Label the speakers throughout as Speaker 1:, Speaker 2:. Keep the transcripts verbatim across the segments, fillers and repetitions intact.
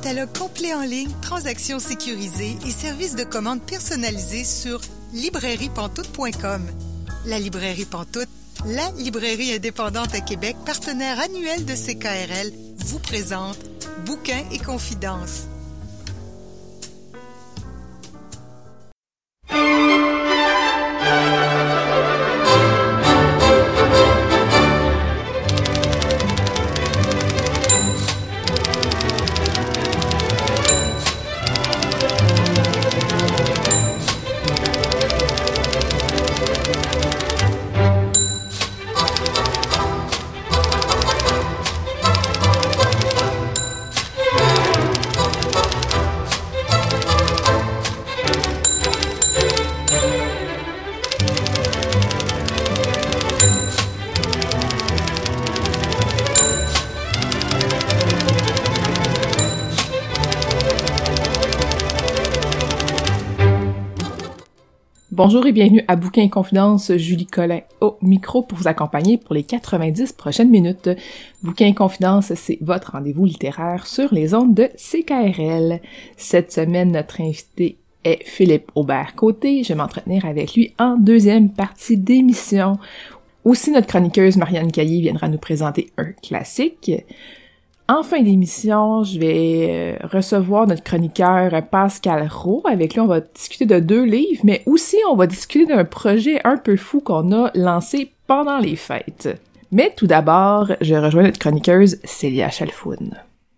Speaker 1: catalogue complet en ligne, transactions sécurisées et services de commande personnalisés sur librairie pantoute point com. La Librairie Pantoute, la librairie indépendante à Québec, partenaire annuel de C K R L, vous présente Bouquins et confidences.
Speaker 2: Bonjour et bienvenue à Bouquins et confidences, Julie Collin au micro pour vous accompagner pour les quatre-vingt-dix prochaines minutes. Bouquins et confidences, c'est votre rendez-vous littéraire sur les ondes de C K R L. Cette semaine, notre invité est Philippe Aubert-Côté. Je vais m'entretenir avec lui en deuxième partie d'émission. Aussi, notre chroniqueuse Marianne Caillé viendra nous présenter un classique. En fin d'émission, je vais recevoir notre chroniqueur Pascal Roux. Avec lui, on va discuter de deux livres, mais aussi on va discuter d'un projet un peu fou qu'on a lancé pendant les fêtes. Mais tout d'abord, je rejoins notre chroniqueuse Célia Chalfoun.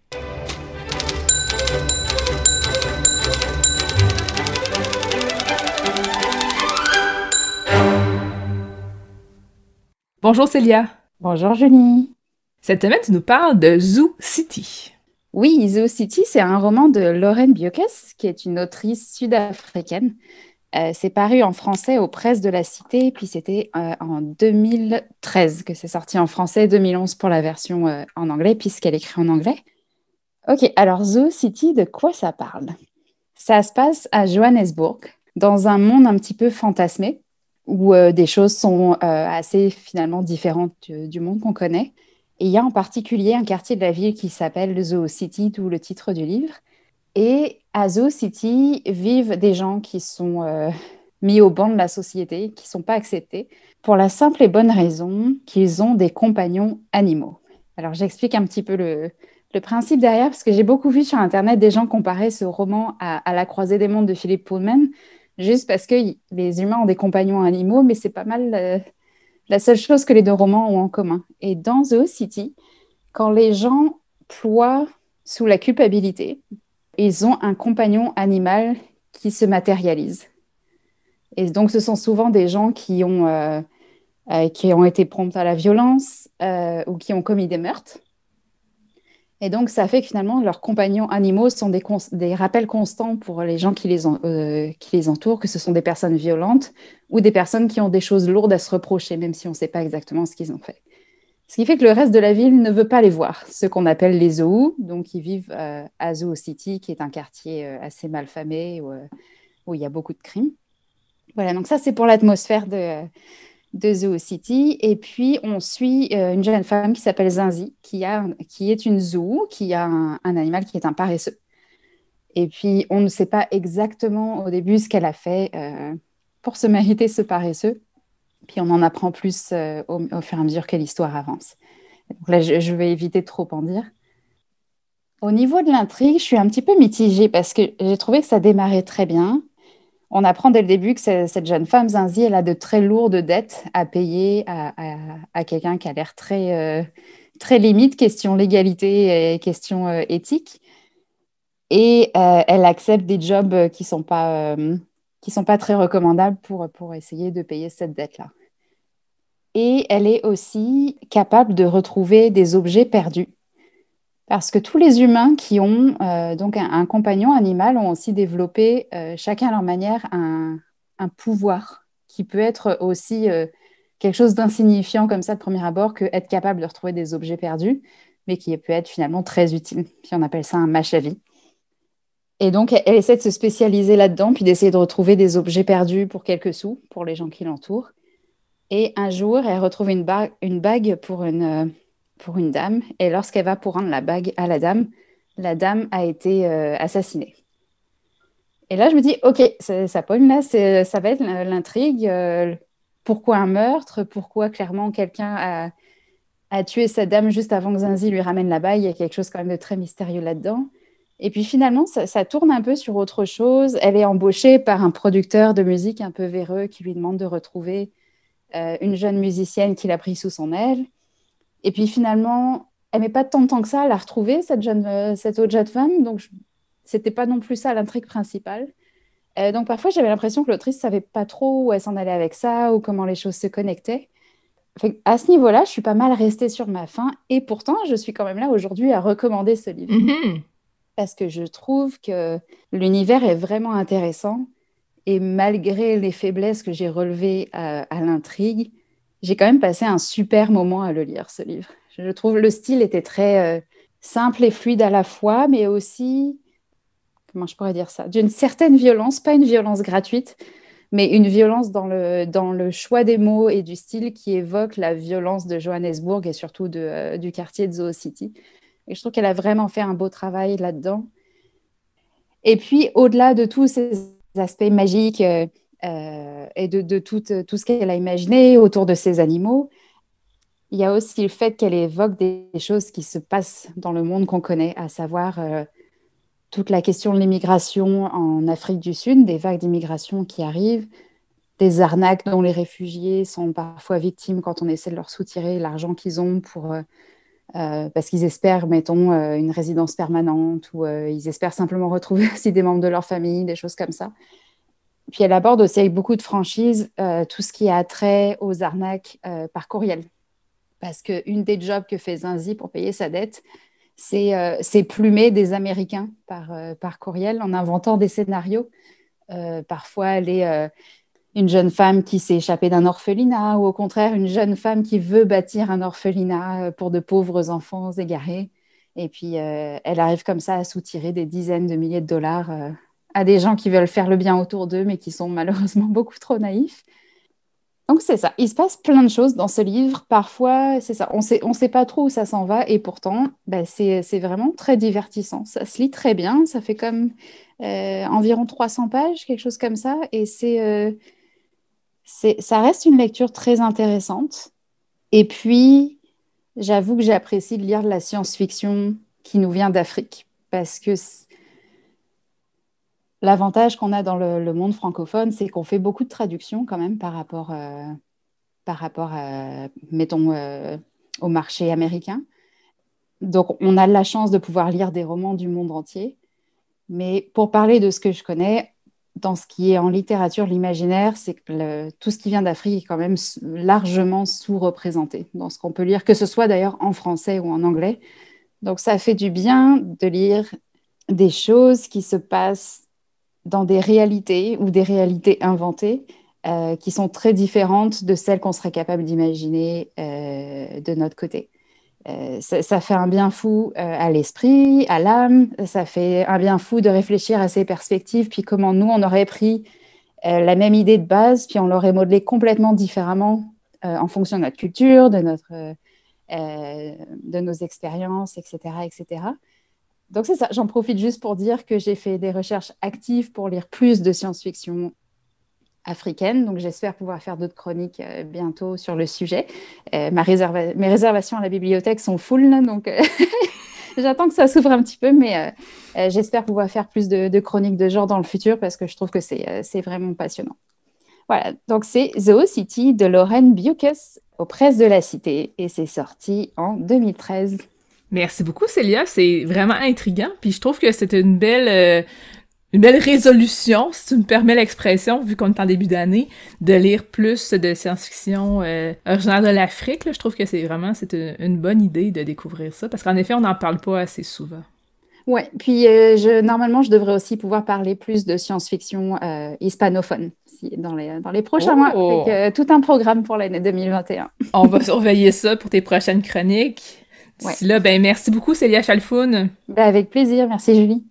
Speaker 2: Bonjour Célia.
Speaker 3: Bonjour Julie.
Speaker 2: Cette semaine, tu nous parles de Zoo City.
Speaker 3: Oui, Zoo City, c'est un roman de Lauren Björkes, qui est une autrice sud-africaine. Euh, c'est paru en français aux Presses de la Cité, puis c'était euh, en deux mille treize que c'est sorti en français, deux mille onze pour la version euh, en anglais, puisqu'elle écrit en anglais. Ok, alors Zoo City, de quoi ça parle? Ça se passe à Johannesburg, dans un monde un petit peu fantasmé, où euh, des choses sont euh, assez finalement différentes du, du monde qu'on connaît. Et il y a en particulier un quartier de la ville qui s'appelle Zoo City, d'où le titre du livre. Et à Zoo City vivent des gens qui sont euh, mis au banc de la société, qui ne sont pas acceptés, pour la simple et bonne raison qu'ils ont des compagnons animaux. Alors j'explique un petit peu le, le principe derrière, parce que j'ai beaucoup vu sur Internet des gens comparer ce roman à, à La Croisée des mondes de Philip Pullman, juste parce que y, les humains ont des compagnons animaux, mais c'est pas mal... Euh, la seule chose que les deux romans ont en commun. Et dans Zoo City, quand les gens ploient sous la culpabilité, ils ont un compagnon animal qui se matérialise. Et donc, ce sont souvent des gens qui ont, euh, euh, qui ont été prompts à la violence euh, ou qui ont commis des meurtres. Et donc, ça fait que finalement, leurs compagnons animaux sont des, cons- des rappels constants pour les gens qui les, en- euh, qui les entourent, que ce sont des personnes violentes ou des personnes qui ont des choses lourdes à se reprocher, même si on ne sait pas exactement ce qu'ils ont fait. Ce qui fait que le reste de la ville ne veut pas les voir, ce qu'on appelle les zoos. Donc, ils vivent euh, à Zoo City, qui est un quartier euh, assez malfamé, où, euh, où il y a beaucoup de crimes. Voilà, donc ça, c'est pour l'atmosphère de... de Zoo City. Et puis, on suit euh, une jeune femme qui s'appelle Zinzi, qui, a, qui est une zoo, qui a un, un animal qui est un paresseux. Et puis, on ne sait pas exactement au début ce qu'elle a fait euh, pour se mériter ce paresseux. Puis, on en apprend plus euh, au, au fur et à mesure que l'histoire avance. Donc là, je, je vais éviter de trop en dire. Au niveau de l'intrigue, je suis un petit peu mitigée parce que j'ai trouvé que ça démarrait très bien. On apprend dès le début que cette jeune femme, Zinzi, elle a de très lourdes dettes à payer à, à, à quelqu'un qui a l'air très, euh, très limite, question légalité et question euh, éthique. Et euh, elle accepte des jobs qui ne sont pas, euh, qui sont pas très recommandables pour, pour essayer de payer cette dette-là. Et elle est aussi capable de retrouver des objets perdus. Parce que tous les humains qui ont euh, donc un, un compagnon animal ont aussi développé, euh, chacun à leur manière, un, un pouvoir qui peut être aussi euh, quelque chose d'insignifiant comme ça de premier abord, que être capable de retrouver des objets perdus, mais qui peut être finalement très utile. Puis on appelle ça un match à vie. Et donc elle, elle essaie de se spécialiser là-dedans, puis d'essayer de retrouver des objets perdus pour quelques sous, pour les gens qui l'entourent. Et un jour, elle retrouve une, ba- une bague pour une... Euh, pour une dame, et lorsqu'elle va pour rendre la bague à la dame, la dame a été euh, assassinée. Et là, je me dis, OK, ça, ça pogne là, c'est, ça va être l'intrigue. Euh, pourquoi un meurtre? Pourquoi clairement quelqu'un a, a tué sa dame juste avant que Zinzi lui ramène là-bas? Il y a quelque chose quand même de très mystérieux là-dedans. Et puis finalement, ça, ça tourne un peu sur autre chose. Elle est embauchée par un producteur de musique un peu véreux qui lui demande de retrouver euh, une jeune musicienne qu'il a pris sous son aile. Et puis finalement, elle met pas tant de temps que ça à la retrouver, cette, jeune, euh, cette autre jeune femme. Donc, je... c'était pas non plus ça l'intrigue principale. Euh, donc, parfois, j'avais l'impression que l'autrice savait pas trop où elle s'en allait avec ça ou comment les choses se connectaient. Fait, à ce niveau-là, je suis pas mal restée sur ma faim. Et pourtant, je suis quand même là aujourd'hui à recommander ce livre.
Speaker 2: Mm-hmm.
Speaker 3: Parce que je trouve que l'univers est vraiment intéressant. Et malgré les faiblesses que j'ai relevées à, à l'intrigue, j'ai quand même passé un super moment à le lire, ce livre. Je trouve le style était très euh, simple et fluide à la fois, mais aussi, comment je pourrais dire ça, d'une certaine violence, pas une violence gratuite, mais une violence dans le, dans le choix des mots et du style qui évoque la violence de Johannesburg et surtout de, euh, du quartier de Zoo City. Et je trouve qu'elle a vraiment fait un beau travail là-dedans. Et puis, au-delà de tous ces aspects magiques euh, euh, et de, de tout, tout ce qu'elle a imaginé autour de ces animaux, il y a aussi le fait qu'elle évoque des choses qui se passent dans le monde qu'on connaît, à savoir euh, toute la question de l'immigration en Afrique du Sud, des vagues d'immigration qui arrivent, des arnaques dont les réfugiés sont parfois victimes quand on essaie de leur soutirer l'argent qu'ils ont pour... Euh, Euh, parce qu'ils espèrent, mettons, euh, une résidence permanente ou euh, ils espèrent simplement retrouver aussi des membres de leur famille, des choses comme ça. Puis elle aborde aussi avec beaucoup de franchise euh, tout ce qui a trait aux arnaques euh, par courriel. Parce qu'une des jobs que fait Zinzi pour payer sa dette, c'est, euh, c'est plumer des Américains par, euh, par courriel en inventant des scénarios. Euh, parfois, elle est... Euh, une jeune femme qui s'est échappée d'un orphelinat ou au contraire une jeune femme qui veut bâtir un orphelinat pour de pauvres enfants égarés. Et puis, euh, elle arrive comme ça à soutirer des dizaines de milliers de dollars euh, à des gens qui veulent faire le bien autour d'eux, mais qui sont malheureusement beaucoup trop naïfs. Donc, c'est ça. Il se passe plein de choses dans ce livre. Parfois, c'est ça. On sait, on sait pas trop où ça s'en va. Et pourtant, bah, c'est, c'est vraiment très divertissant. Ça se lit très bien. Ça fait comme euh, environ trois cents pages, quelque chose comme ça. Et c'est... Euh, C'est, ça reste une lecture très intéressante. Et puis, j'avoue que j'apprécie de lire de la science-fiction qui nous vient d'Afrique. Parce que l'avantage qu'on a dans le, le monde francophone, c'est qu'on fait beaucoup de traductions quand même par rapport, euh, par rapport à, mettons, euh, au marché américain. Donc, on a la chance de pouvoir lire des romans du monde entier. Mais pour parler de ce que je connais, dans ce qui est en littérature, l'imaginaire, c'est que le, tout ce qui vient d'Afrique est quand même largement sous-représenté dans ce qu'on peut lire, que ce soit d'ailleurs en français ou en anglais. Donc ça fait du bien de lire des choses qui se passent dans des réalités ou des réalités inventées euh, qui sont très différentes de celles qu'on serait capable d'imaginer euh, de notre côté. Euh, ça, ça fait un bien fou euh, à l'esprit, à l'âme, ça fait un bien fou de réfléchir à ces perspectives, puis comment nous, on aurait pris euh, la même idée de base, puis on l'aurait modelée complètement différemment euh, en fonction de notre culture, de, notre, euh, euh, de nos expériences, et cetera, et cetera. Donc c'est ça, j'en profite juste pour dire que j'ai fait des recherches actives pour lire plus de science-fiction africaine, donc j'espère pouvoir faire d'autres chroniques euh, bientôt sur le sujet. Euh, ma réserva- mes réservations à la bibliothèque sont full, là, donc euh, j'attends que ça s'ouvre un petit peu, mais euh, euh, j'espère pouvoir faire plus de, de chroniques de genre dans le futur parce que je trouve que c'est, euh, c'est vraiment passionnant. Voilà, donc c'est Zoo City de Lauren Beukes aux Presses de la Cité et c'est sorti en deux mille treize.
Speaker 2: Merci beaucoup, Célia. C'est vraiment intriguant. Puis je trouve que c'était une belle... Euh... une belle résolution, si tu me permets l'expression, vu qu'on est en début d'année, de lire plus de science-fiction euh, originaire de l'Afrique. Là. Je trouve que c'est vraiment c'est une, une bonne idée de découvrir ça, parce qu'en effet, on n'en parle pas assez souvent.
Speaker 3: Ouais, puis euh, je, normalement, je devrais aussi pouvoir parler plus de science-fiction euh, hispanophone si, dans, les, dans les prochains
Speaker 2: oh!
Speaker 3: mois. Avec euh, tout un programme pour l'année deux mille vingt et un.
Speaker 2: On va surveiller ça pour tes prochaines chroniques. D'ici ouais. là, ben merci beaucoup, Célia Chalfoun.
Speaker 3: Ben, avec plaisir. Merci, Julie.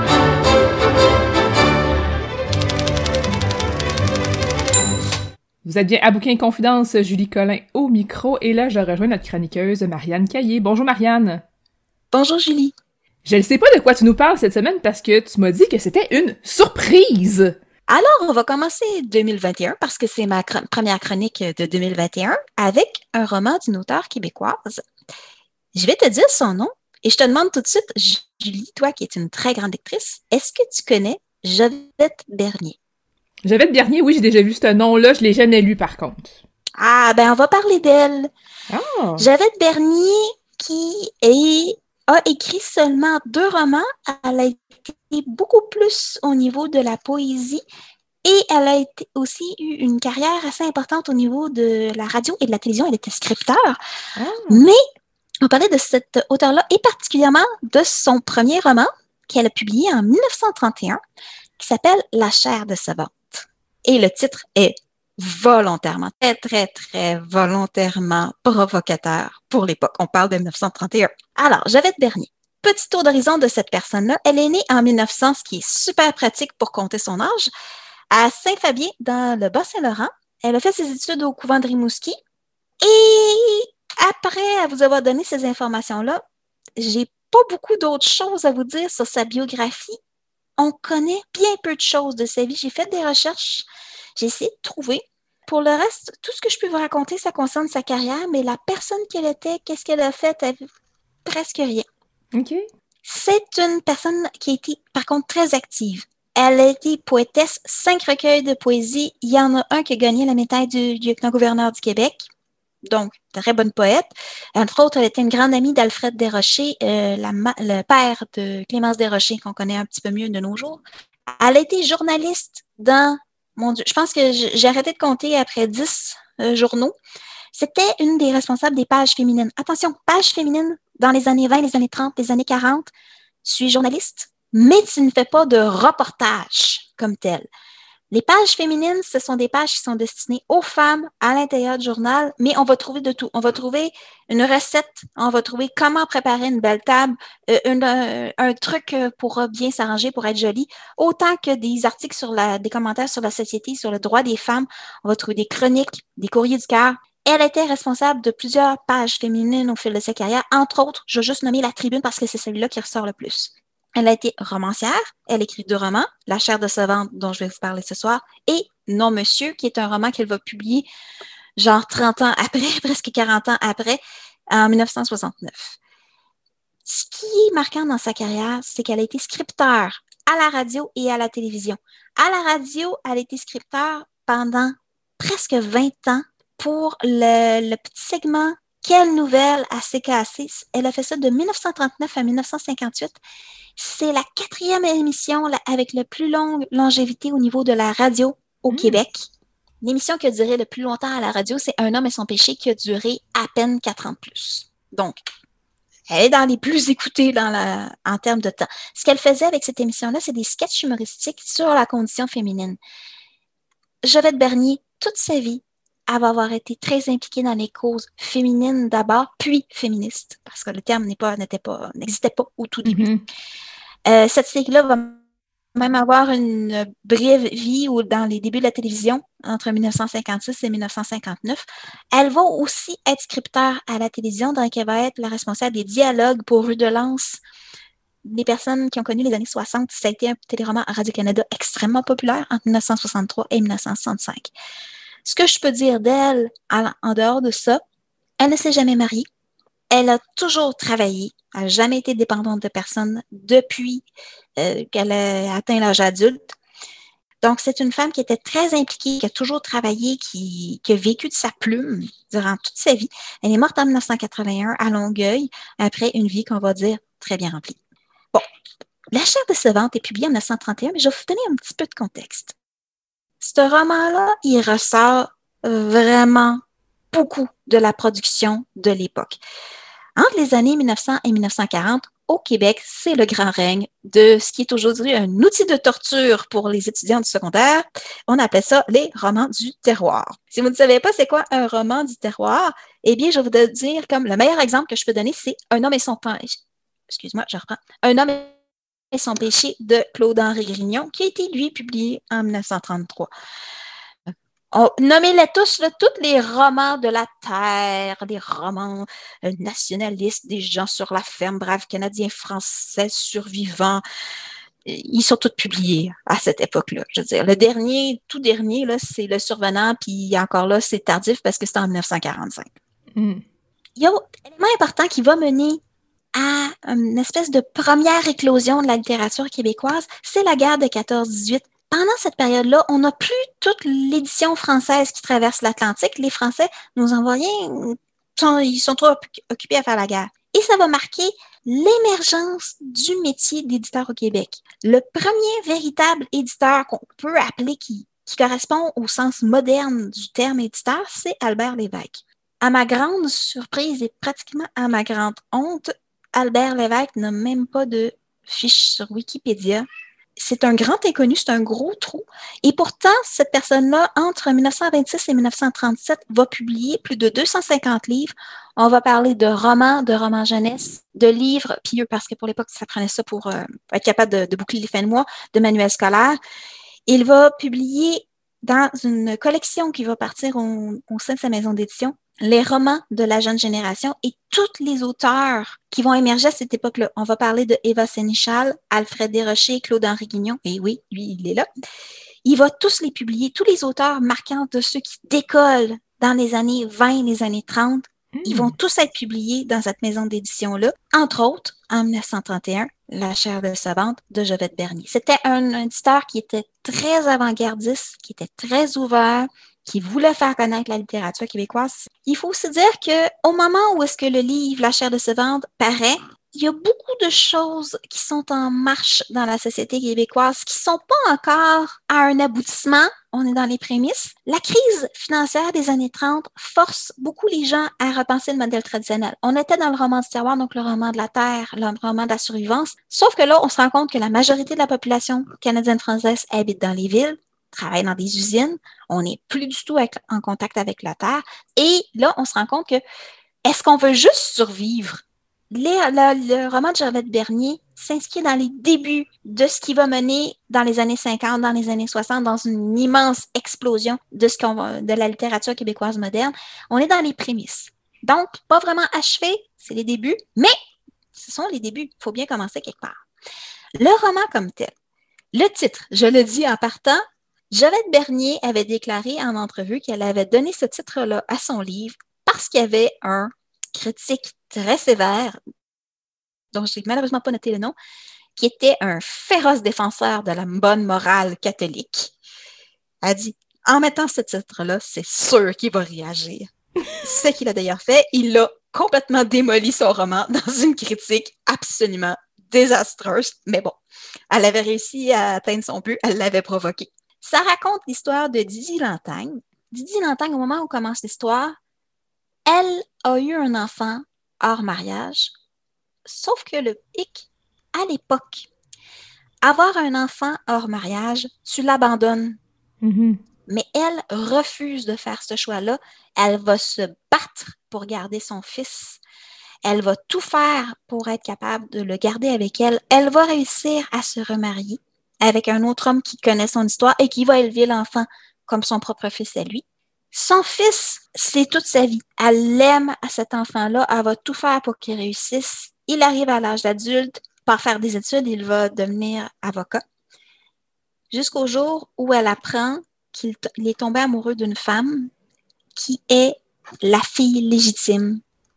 Speaker 2: Vous Vous êtes bien à Bouquin Confidence, Julie Collin au micro, et là, je rejoins notre chroniqueuse Marianne Caillé. Bonjour Marianne!
Speaker 4: Bonjour Julie!
Speaker 2: Je ne sais pas de quoi tu nous parles cette semaine parce que tu m'as dit que c'était une surprise!
Speaker 4: Alors, on va commencer deux mille vingt et un parce que c'est ma chron- première chronique de deux mille vingt et un avec un roman d'une auteure québécoise. Je vais te dire son nom et je te demande tout de suite, Julie, toi qui es une très grande lectrice, est-ce que tu connais Jovette Bernier?
Speaker 2: Jovette Bernier, oui, j'ai déjà vu ce nom-là, je l'ai jamais lu par contre.
Speaker 4: Ah, ben on va parler d'elle.
Speaker 2: Ah!
Speaker 4: Jovette Bernier qui est, a écrit seulement deux romans. Elle a été beaucoup plus au niveau de la poésie et elle a été aussi eu une carrière assez importante au niveau de la radio et de la télévision. Elle était scripteur.
Speaker 2: Ah.
Speaker 4: Mais on parlait de cette auteure-là et particulièrement de son premier roman qu'elle a publié en dix-neuf cent trente et un qui s'appelle La chair de savante. Et le titre est volontairement, très, très, très volontairement provocateur pour l'époque. On parle de dix-neuf cent trente et un. Alors, Jovette Bernier. Petit tour d'horizon de cette personne-là. Elle est née en mille neuf cents, ce qui est super pratique pour compter son âge, à Saint-Fabien, dans le Bas-Saint-Laurent. Elle a fait ses études au couvent de Rimouski. Et après vous avoir donné ces informations-là, j'ai pas beaucoup d'autres choses à vous dire sur sa biographie. On connaît bien peu de choses de sa vie. J'ai fait des recherches, j'ai essayé de trouver. Pour le reste, tout ce que je peux vous raconter, ça concerne sa carrière, mais la personne qu'elle était, qu'est-ce qu'elle a fait, elle, presque rien.
Speaker 2: OK.
Speaker 4: C'est une personne qui a été, par contre, très active. Elle a été poétesse, cinq recueils de poésie. Il y en a un qui a gagné la médaille du lieutenant-gouverneur du Québec. Donc, très bonne poète. Entre autres, elle était une grande amie d'Alfred Desrochers, euh, la ma- le père de Clémence Desrochers, qu'on connaît un petit peu mieux de nos jours. Elle a été journaliste dans, mon Dieu, je pense que j'ai arrêté de compter après dix euh, journaux. C'était une des responsables des pages féminines. Attention, pages féminines dans les années vingt, les années trente, les années quarante. Je suis journaliste, mais tu ne fais pas de reportage comme tel. Les pages féminines, ce sont des pages qui sont destinées aux femmes à l'intérieur du journal, mais on va trouver de tout. On va trouver une recette, on va trouver comment préparer une belle table, euh, une, euh, un truc pour bien s'arranger, pour être jolie, autant que des articles sur la, des commentaires sur la société, sur le droit des femmes. On va trouver des chroniques, des courriers du cœur. Elle était responsable de plusieurs pages féminines au fil de sa carrière. Entre autres, je vais juste nommer La Tribune parce que c'est celui-là qui ressort le plus. Elle a été romancière. Elle écrit deux romans, La chair de savante, dont je vais vous parler ce soir, et Non, Monsieur, qui est un roman qu'elle va publier genre trente ans après, presque quarante ans après, en dix-neuf cent soixante-neuf. Ce qui est marquant dans sa carrière, c'est qu'elle a été scripteur à la radio et à la télévision. À la radio, elle a été scripteur pendant presque vingt ans pour le, le petit segment Quelle nouvelle à C K A C. Elle a fait ça de dix-neuf cent trente-neuf à dix-neuf cent cinquante-huit. C'est la quatrième émission là, avec la plus longue longévité au niveau de la radio au mmh. Québec. L'émission qui a duré le plus longtemps à la radio, c'est Un homme et son péché qui a duré à peine quatre ans de plus. Donc, elle est dans les plus écoutées dans la, en termes de temps. Ce qu'elle faisait avec cette émission-là, c'est des sketchs humoristiques sur la condition féminine. Jovette Bernier, toute sa vie, elle va avoir été très impliquée dans les causes féminines d'abord, puis féministes, parce que le terme n'est pas, n'était pas, n'existait pas au tout début. Mm-hmm. Euh, cette série-là va même avoir une brève vie ou dans les débuts de la télévision, entre dix-neuf cent cinquante-six et dix-neuf cent cinquante-neuf. Elle va aussi être scripteur à la télévision, donc elle va être la responsable des dialogues pour Rue de Lens. Les personnes qui ont connu les années soixante, ça a été un téléroman à Radio-Canada extrêmement populaire entre dix-neuf cent soixante-trois et dix-neuf cent soixante-cinq. Ce que je peux dire d'elle, en dehors de ça, elle ne s'est jamais mariée. Elle a toujours travaillé. Elle n'a jamais été dépendante de personne depuis euh, qu'elle a atteint l'âge adulte. Donc, c'est une femme qui était très impliquée, qui a toujours travaillé, qui, qui a vécu de sa plume durant toute sa vie. Elle est morte en dix-neuf cent quatre-vingt-un à Longueuil, après une vie qu'on va dire très bien remplie. Bon, La chair de savante est publiée en dix-neuf cent trente et un, mais je vais vous donner un petit peu de contexte. Ce roman-là, il ressort vraiment beaucoup de la production de l'époque. Entre les années mille neuf cents et mille neuf cent quarante, au Québec, c'est le grand règne de ce qui est aujourd'hui un outil de torture pour les étudiants du secondaire. On appelait ça les romans du terroir. Si vous ne savez pas c'est quoi un roman du terroir, eh bien, je vais vous dire comme le meilleur exemple que je peux donner, c'est Un homme et son péché. Excuse-moi, je reprends. Un homme et son péché de Claude-Henri Grignon, qui a été, lui, publié en dix-neuf cent trente-trois. On, nommez-les tous, là, tous les romans de la terre, les romans euh, nationalistes, des gens sur la ferme, braves Canadiens, Français, survivants. Ils sont tous publiés à cette époque-là. Je veux dire, le dernier, tout dernier, là, c'est Le Survenant, puis encore là, c'est tardif parce que c'est en dix-neuf cent quarante-cinq. Mm. Il y a un élément important qui va mener à une espèce de première éclosion de la littérature québécoise, c'est la guerre de quatorze dix-huit. Pendant cette période-là, on n'a plus toute l'édition française qui traverse l'Atlantique. Les Français nous envoient rien, ils sont trop occupés à faire la guerre. Et ça va marquer l'émergence du métier d'éditeur au Québec. Le premier véritable éditeur qu'on peut appeler qui, qui correspond au sens moderne du terme éditeur, c'est Albert Lévesque. À ma grande surprise et pratiquement à ma grande honte, Albert Lévesque n'a même pas de fiche sur Wikipédia. C'est un grand inconnu, c'est un gros trou. Et pourtant, cette personne-là, entre dix-neuf cent vingt-six et dix-neuf cent trente-sept, va publier plus de deux cent cinquante livres. On va parler de romans, de romans jeunesse, de livres pieux, parce que pour l'époque, ça prenait ça pour euh, être capable de, de boucler les fins de mois, de manuels scolaires. Il va publier dans une collection qui va partir au, au sein de sa maison d'édition, les romans de la jeune génération et tous les auteurs qui vont émerger à cette époque-là. On va parler de Éva Sénéchal, Alfred Desrochers, Claude-Henri Guignon. Et oui, lui, il est là. Il va tous les publier, tous les auteurs marquants de ceux qui décollent dans les années vingt, les années trente. Mmh. Ils vont tous être publiés dans cette maison d'édition-là. Entre autres, en dix-neuf cent trente et un, La chair de savante de Jovette Bernier. C'était un, un éditeur qui était très avant-gardiste, qui était très ouvert, qui voulait faire connaître la littérature québécoise. Il faut aussi dire qu'au moment où est-ce que le livre La chair de savante paraît, il y a beaucoup de choses qui sont en marche dans la société québécoise qui ne sont pas encore à un aboutissement. On est dans les prémices. La crise financière des années trente force beaucoup les gens à repenser le modèle traditionnel. On était dans le roman du terroir, donc le roman de la terre, le roman de la survivance. Sauf que là, on se rend compte que la majorité de la population canadienne-française habite dans les villes, travaille dans des usines. On n'est plus du tout avec, en contact avec la terre. Et là, on se rend compte que est-ce qu'on veut juste survivre? Les, le, le roman de Jovette Bernier s'inscrit dans les débuts de ce qui va mener dans les années cinquante, dans les années soixante, dans une immense explosion de, ce qu'on va, de la littérature québécoise moderne. On est dans les prémices. Donc, pas vraiment achevé, c'est les débuts, mais ce sont les débuts. Il faut bien commencer quelque part. Le roman comme tel, le titre, je le dis en partant, Jovette Bernier avait déclaré en entrevue qu'elle avait donné ce titre-là à son livre parce qu'il y avait un critique très sévère, dont je n'ai malheureusement pas noté le nom, qui était un féroce défenseur de la bonne morale catholique. Elle a dit, en mettant ce titre-là, c'est sûr qu'il va réagir. Ce qu'il a d'ailleurs fait, il a complètement démoli son roman dans une critique absolument désastreuse. Mais bon, elle avait réussi à atteindre son but, elle l'avait provoqué. Ça raconte l'histoire de Didi Lantagne. Didi Lantagne, au moment où commence l'histoire, elle a eu un enfant hors mariage, sauf que le hic, à l'époque, avoir un enfant hors mariage, tu l'abandonnes. Mm-hmm. Mais elle refuse de faire ce choix-là. Elle va se battre pour garder son fils. Elle va tout faire pour être capable de le garder avec elle. Elle va réussir à se remarier avec un autre homme qui connaît son histoire et qui va élever l'enfant comme son propre fils à lui. Son fils, c'est toute sa vie. Elle l'aime à cet enfant-là. Elle va tout faire pour qu'il réussisse. Il arrive à l'âge d'adulte. Par faire des études, il va devenir avocat. Jusqu'au jour où elle apprend qu'il t- il est tombé amoureux d'une femme qui est la fille légitime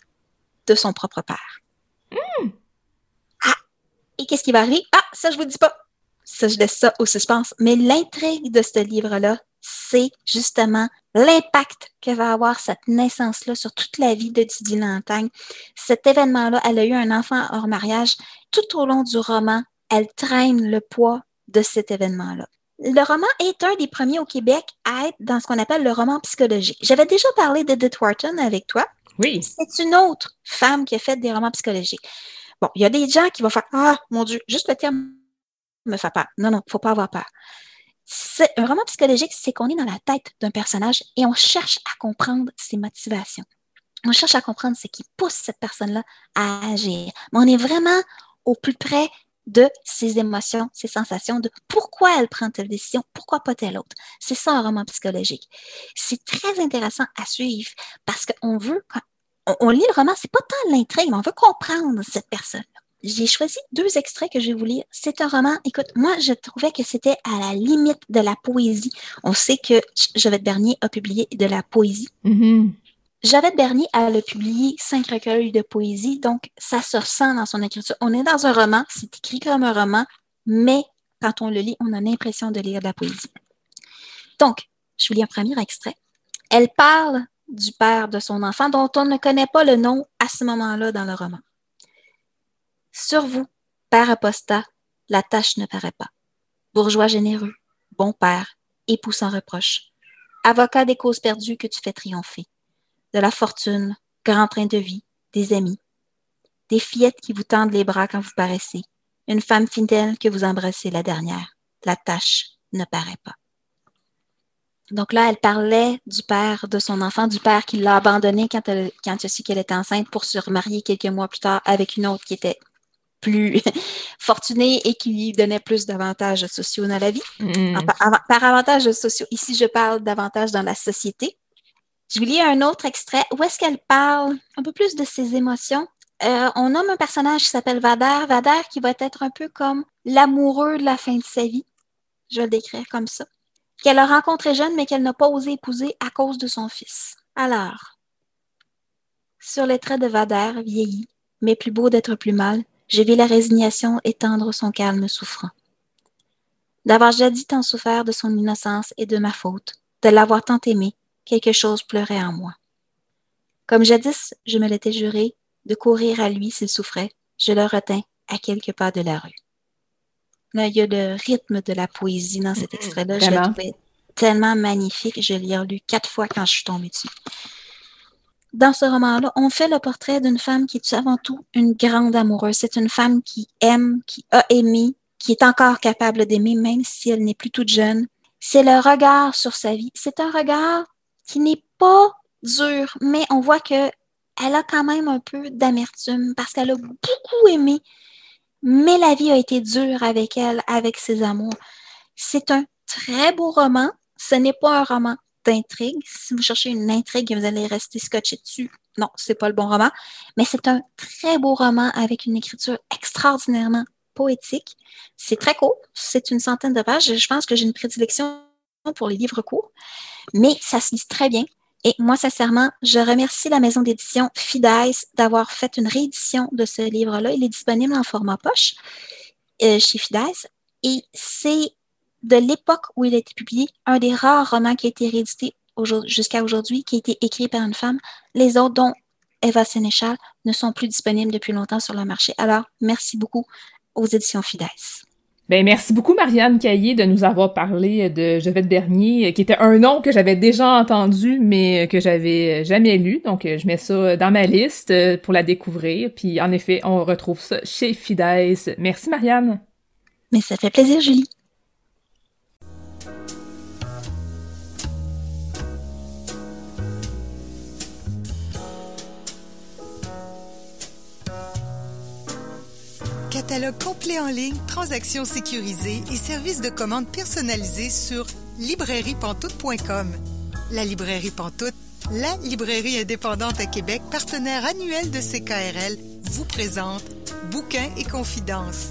Speaker 4: de son propre père. Mm. Ah! Et qu'est-ce qui va arriver? Ah, ça, je vous dis pas. Ça, je laisse ça au suspense. Mais l'intrigue de ce livre-là, c'est justement l'impact que va avoir cette naissance-là sur toute la vie de Didi Lantagne. Cet événement-là, elle a eu un enfant hors mariage. Tout au long du roman, elle traîne le poids de cet événement-là. Le roman est un des premiers au Québec à être dans ce qu'on appelle le roman psychologique. J'avais déjà parlé d'Edith Wharton avec toi.
Speaker 2: Oui.
Speaker 4: C'est une autre femme qui a fait des romans psychologiques. Bon, il y a des gens qui vont faire « Ah, mon Dieu, juste le terme me fait peur. » Non, non, il ne faut pas avoir peur. C'est, un roman psychologique, c'est qu'on est dans la tête d'un personnage et on cherche à comprendre ses motivations. On cherche à comprendre ce qui pousse cette personne-là à agir. Mais on est vraiment au plus près de ses émotions, ses sensations, de pourquoi elle prend telle décision, pourquoi pas telle autre. C'est ça un roman psychologique. C'est très intéressant à suivre parce qu'on veut, quand on, on lit le roman, c'est pas tant l'intrigue, mais on veut comprendre cette personne-là. J'ai choisi deux extraits que je vais vous lire. C'est un roman, écoute, moi je trouvais que c'était à la limite de la poésie. On sait que Jovette Bernier a publié de la poésie.
Speaker 2: Mm-hmm.
Speaker 4: Jovette Bernier, elle a publié cinq recueils de poésie, donc ça se ressent dans son écriture. On est dans un roman, c'est écrit comme un roman, mais quand on le lit, on a l'impression de lire de la poésie. Donc, je vous lis un premier extrait. Elle parle du père de son enfant, dont on ne connaît pas le nom à ce moment-là dans le roman. Sur vous, père apostat, la tâche ne paraît pas. Bourgeois généreux, bon père, époux sans reproche, avocat des causes perdues que tu fais triompher. De la fortune, grand train de vie, des amis, des fillettes qui vous tendent les bras quand vous paraissez, une femme fidèle que vous embrassez la dernière. La tâche ne paraît pas. Donc là, elle parlait du père de son enfant, du père qui l'a abandonnée quand elle, quand elle a su qu'elle était enceinte pour se remarier quelques mois plus tard avec une autre qui était plus fortunée et qui lui donnait plus d'avantages sociaux dans la vie.
Speaker 2: Mm.
Speaker 4: Par, par avantages sociaux, ici, je parle davantage dans la société. Je vais lire un autre extrait où est-ce qu'elle parle un peu plus de ses émotions. Euh, on nomme un personnage qui s'appelle Vader. Vader qui va être un peu comme l'amoureux de la fin de sa vie. Je vais le décrire comme ça. Qu'elle a rencontré jeune, mais qu'elle n'a pas osé épouser à cause de son fils. Alors, sur les traits de Vader, vieilli, mais plus beau d'être plus mâle, je vis la résignation étendre son calme souffrant. D'avoir jadis tant souffert de son innocence et de ma faute, de l'avoir tant aimé, quelque chose pleurait en moi. Comme jadis, je me l'étais juré de courir à lui s'il souffrait, je le retins à quelques pas de la rue. Là, il y a le rythme de la poésie dans cet extrait-là.
Speaker 2: Vraiment?
Speaker 4: Je le trouvais tellement magnifique. Je l'ai relu quatre fois quand je suis tombée dessus. Dans ce roman-là, on fait le portrait d'une femme qui est avant tout une grande amoureuse. C'est une femme qui aime, qui a aimé, qui est encore capable d'aimer, même si elle n'est plus toute jeune. C'est le regard sur sa vie. C'est un regard qui n'est pas dur, mais on voit qu'elle a quand même un peu d'amertume parce qu'elle a beaucoup aimé, mais la vie a été dure avec elle, avec ses amours. C'est un très beau roman. Ce n'est pas un roman d'intrigue. Si vous cherchez une intrigue et vous allez rester scotché dessus, non, c'est pas le bon roman. Mais c'est un très beau roman avec une écriture extraordinairement poétique. C'est très court. C'est une centaine de pages. Je pense que j'ai une prédilection pour les livres courts, mais ça se lit très bien. Et moi, sincèrement, je remercie la maison d'édition Fides d'avoir fait une réédition de ce livre-là. Il est disponible en format poche euh, chez Fides. Et c'est de l'époque où il a été publié, un des rares romans qui a été réédité jusqu'à aujourd'hui, qui a été écrit par une femme. Les autres, dont Eva Sénéchal, ne sont plus disponibles depuis longtemps sur le marché. Alors, merci beaucoup aux éditions Fides.
Speaker 2: Ben, merci beaucoup, Marianne Caillé, de nous avoir parlé de Jovette Bernier, qui était un nom que j'avais déjà entendu, mais que j'avais jamais lu. Donc, je mets ça dans ma liste pour la découvrir. Puis, en effet, on retrouve ça chez Fides. Merci, Marianne.
Speaker 4: Mais ça fait plaisir, Julie.
Speaker 1: Catalogue complet en ligne, transactions sécurisées et services de commande personnalisés sur librairie pantoute point com. La Librairie Pantoute, la librairie indépendante à Québec, partenaire annuel de C K R L, vous présente Bouquins et confidences.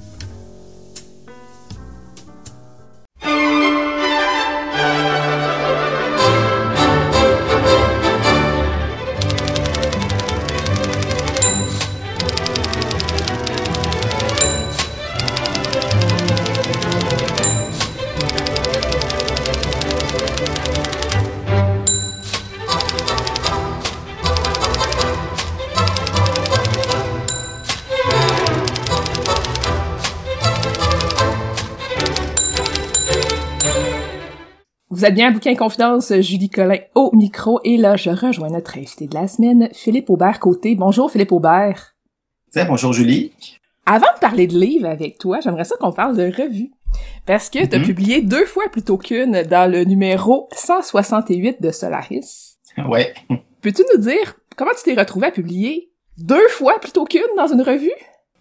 Speaker 2: Vous êtes bien à Bouquins Confidence, Julie Collin au micro, et là, je rejoins notre invité de la semaine, Philippe Aubert-Côté. Bonjour, Philippe Aubert.
Speaker 5: Tiens, bonjour, Julie.
Speaker 2: Avant de parler de livres avec toi, j'aimerais ça qu'on parle de revues. Parce que t'as mm-hmm. publié deux fois plutôt qu'une dans le numéro cent soixante-huit de Solaris.
Speaker 5: Ouais.
Speaker 2: Peux-tu nous dire comment tu t'es retrouvé à publier deux fois plutôt qu'une dans une revue?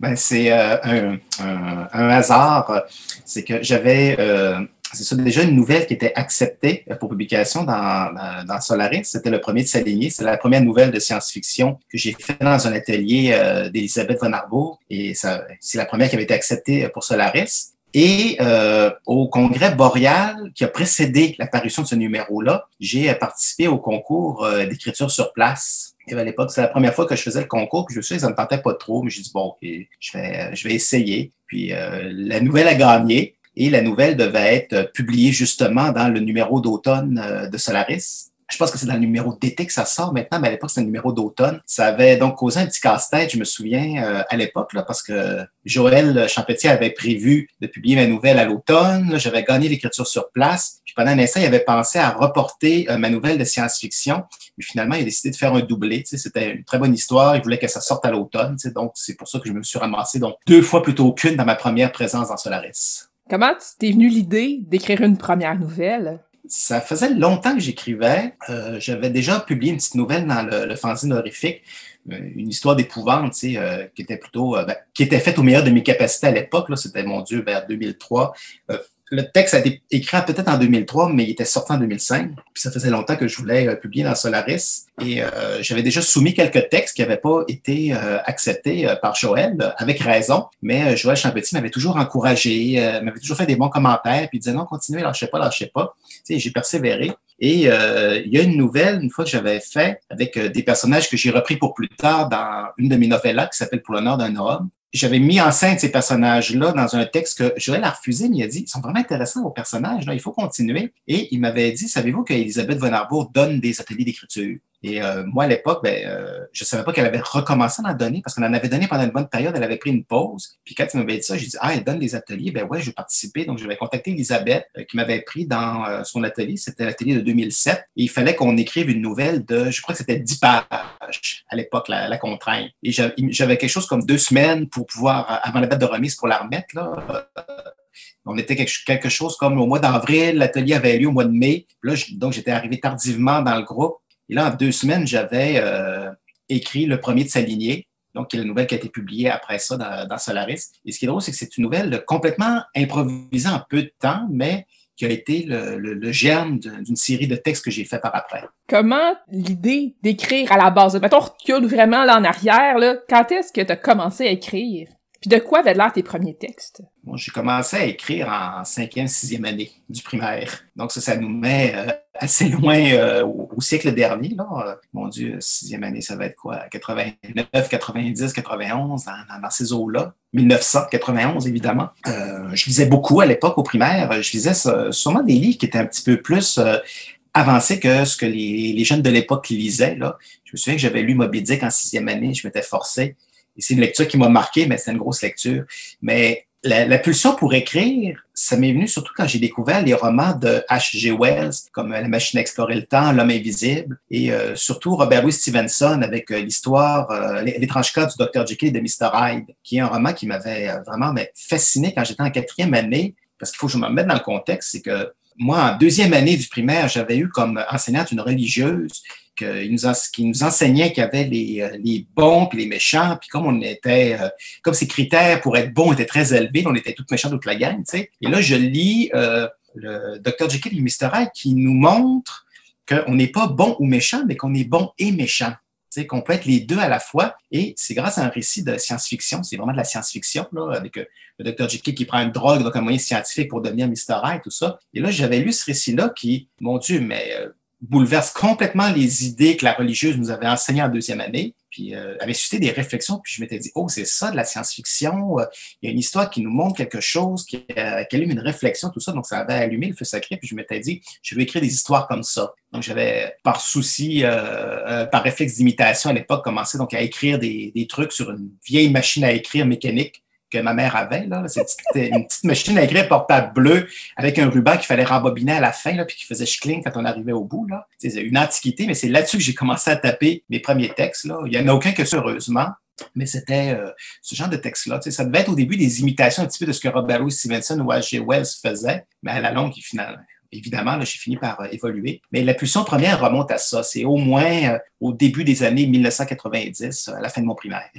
Speaker 5: Ben, c'est euh, un, un, un hasard. C'est que j'avais, euh, c'est ça, déjà une nouvelle qui était acceptée pour publication dans, dans, dans Solaris. C'était le premier de sa lignée. C'est la première nouvelle de science-fiction que j'ai faite dans un atelier euh, d'Elisabeth von Arbour. Et ça, c'est la première qui avait été acceptée pour Solaris. Et euh, au congrès Boréal qui a précédé l'apparition de ce numéro-là, j'ai participé au concours euh, d'écriture sur place. Et à l'époque, c'est la première fois que je faisais le concours, puis je me suis dit, ça ne me tentait pas trop, mais j'ai dit, bon, okay, je vais, je vais essayer. Puis euh, la nouvelle a gagné, et la nouvelle devait être publiée justement dans le numéro d'automne euh, de Solaris. Je pense que c'est dans le numéro d'été que ça sort maintenant, mais à l'époque, c'était le numéro d'automne. Ça avait donc causé un petit casse-tête, je me souviens, euh, à l'époque, là, parce que Joël Champetier avait prévu de publier ma nouvelle à l'automne. Là, j'avais gagné l'écriture sur place. Puis pendant un instant, il avait pensé à reporter euh, ma nouvelle de science-fiction. Mais finalement, il a décidé de faire un doublé. Tu sais, c'était une très bonne histoire. Il voulait que ça sorte à l'automne. Tu sais, donc, c'est pour ça que je me suis ramassé donc deux fois plutôt qu'une dans ma première présence dans Solaris.
Speaker 2: Comment t'es venu l'idée d'écrire une première nouvelle?
Speaker 5: Ça faisait longtemps que j'écrivais. Euh, j'avais déjà publié une petite nouvelle dans le, le fanzine horrifique, euh, une histoire d'épouvante, tu sais, euh, qui était plutôt, euh, ben, qui était faite au meilleur de mes capacités à l'époque. Là, c'était, mon Dieu, vers deux mille trois. Euh, le texte a été écrit peut-être en deux mille trois, mais il était sorti en deux mille cinq. Puis ça faisait longtemps que je voulais euh, publier dans Solaris. Et euh, j'avais déjà soumis quelques textes qui n'avaient pas été euh, acceptés euh, par Joël, euh, avec raison. Mais euh, Joël Champetier m'avait toujours encouragé, euh, m'avait toujours fait des bons commentaires, puis il disait non, continuez, lâchez pas, lâchez pas. Tu sais, j'ai persévéré. Et euh, il y a une nouvelle, une fois que j'avais fait, avec euh, des personnages que j'ai repris pour plus tard dans une de mes novellas qui s'appelle Pour l'honneur d'un homme. J'avais mis en scène ces personnages-là dans un texte que Joël a refusé, mais il a dit, ils sont vraiment intéressants, vos personnages, là, il faut continuer. Et il m'avait dit, savez-vous qu'Elisabeth von Arbour donne des ateliers d'écriture? Et euh, moi, à l'époque, ben, euh, je savais pas qu'elle avait recommencé à en donner parce qu'on en avait donné pendant une bonne période. Elle avait pris une pause. Puis quand il m'avait dit ça, j'ai dit, ah, elle donne des ateliers. Ben ouais, je vais participer. Donc, j'avais contacté Elisabeth euh, qui m'avait pris dans euh, son atelier. C'était l'atelier de deux mille sept. Et il fallait qu'on écrive une nouvelle de, je crois que c'était dix pages à l'époque, la, la contrainte. Et j'avais, j'avais quelque chose comme deux semaines pour pouvoir, avant la date de remise, pour la remettre, là. Euh, On était quelque chose comme au mois d'avril. L'atelier avait lieu au mois de mai. Là, je, donc, j'étais arrivé tardivement dans le groupe. Et là, en deux semaines, j'avais euh, écrit le premier de sa lignée, donc qui est la nouvelle qui a été publiée après ça dans, dans Solaris. Et ce qui est drôle, c'est que c'est une nouvelle complètement improvisée en peu de temps, mais qui a été le, le, le germe d'une série de textes que j'ai fait par après.
Speaker 2: Comment l'idée d'écrire à la base, mettons, recule vraiment là en arrière, là, quand est-ce que tu as commencé à écrire? Puis de quoi avaient l'air tes premiers textes?
Speaker 5: Bon, j'ai commencé à écrire en cinquième, sixième année du primaire. Donc ça, ça nous met euh, assez loin euh, au, au siècle dernier. Là. Euh, mon Dieu, sixième année, ça va être quoi? quatre-vingt-neuf, quatre-vingt-dix, quatre-vingt-onze, dans, dans, dans ces eaux-là. mille neuf cent quatre-vingt-onze, évidemment. Euh, je lisais beaucoup à l'époque au primaire. Je lisais ça, sûrement des livres qui étaient un petit peu plus... Euh, avancé que ce que les, les jeunes de l'époque lisaient. Là. Je me souviens que j'avais lu Moby Dick en sixième année. Je m'étais forcé. Et c'est une lecture qui m'a marqué, mais c'est une grosse lecture. Mais la, la pulsion pour écrire, ça m'est venu surtout quand j'ai découvert les romans de H G Wells, comme La machine à explorer le temps, L'homme invisible, et euh, surtout Robert Louis Stevenson avec euh, l'histoire euh, L'étrange cas du docteur Jekyll et de mister Hyde, qui est un roman qui m'avait euh, vraiment mais, fasciné quand j'étais en quatrième année, parce qu'il faut que je me mette dans le contexte, c'est que moi, en deuxième année du primaire, j'avais eu comme enseignante une religieuse qui nous, en, qui nous enseignait qu'il y avait les, les bons puis les méchants, puis comme on était, euh, comme ces critères pour être bon étaient très élevés, on était tous méchants toute la gang, tu sais. Et là, je lis euh, le docteur Jekyll et mister Hyde qui nous montre qu'on n'est pas bon ou méchant, mais qu'on est bon et méchant. Tu sais, qu'on peut être les deux à la fois, et c'est grâce à un récit de science-fiction, c'est vraiment de la science-fiction, là, avec euh, le docteur Jekyll qui prend une drogue, donc un moyen scientifique pour devenir mister Hyde, tout ça. Et là, j'avais lu ce récit-là qui, mon Dieu, mais euh, bouleverse complètement les idées que la religieuse nous avait enseignées en deuxième année, puis euh, avait suscité des réflexions, puis je m'étais dit, oh, c'est ça de la science-fiction, euh, il y a une histoire qui nous montre quelque chose, qui, euh, qui allume une réflexion, tout ça, donc ça avait allumé le feu sacré, puis je m'étais dit, je vais écrire des histoires comme ça. Donc j'avais, par souci, euh, euh, par réflexe d'imitation à l'époque, commencé donc à écrire des, des trucs sur une vieille machine à écrire mécanique que ma mère avait. Là. C'était une petite machine à écrire portable bleue avec un ruban qu'il fallait rembobiner à la fin, là, puis qui faisait ch'cling quand on arrivait au bout. Là. C'est une antiquité, mais c'est là-dessus que j'ai commencé à taper mes premiers textes. Là. Il n'y en a aucun que ça, heureusement, mais c'était euh, ce genre de texte-là. Ça devait être au début des imitations un petit peu de ce que Robert Louis Stevenson ou H G Wells faisait, mais à la longue, finalement, évidemment, là, j'ai fini par euh, évoluer. Mais la pulsion première remonte à ça. C'est au moins euh, au début des années mille neuf cent quatre-vingt-dix, à la fin de mon primaire.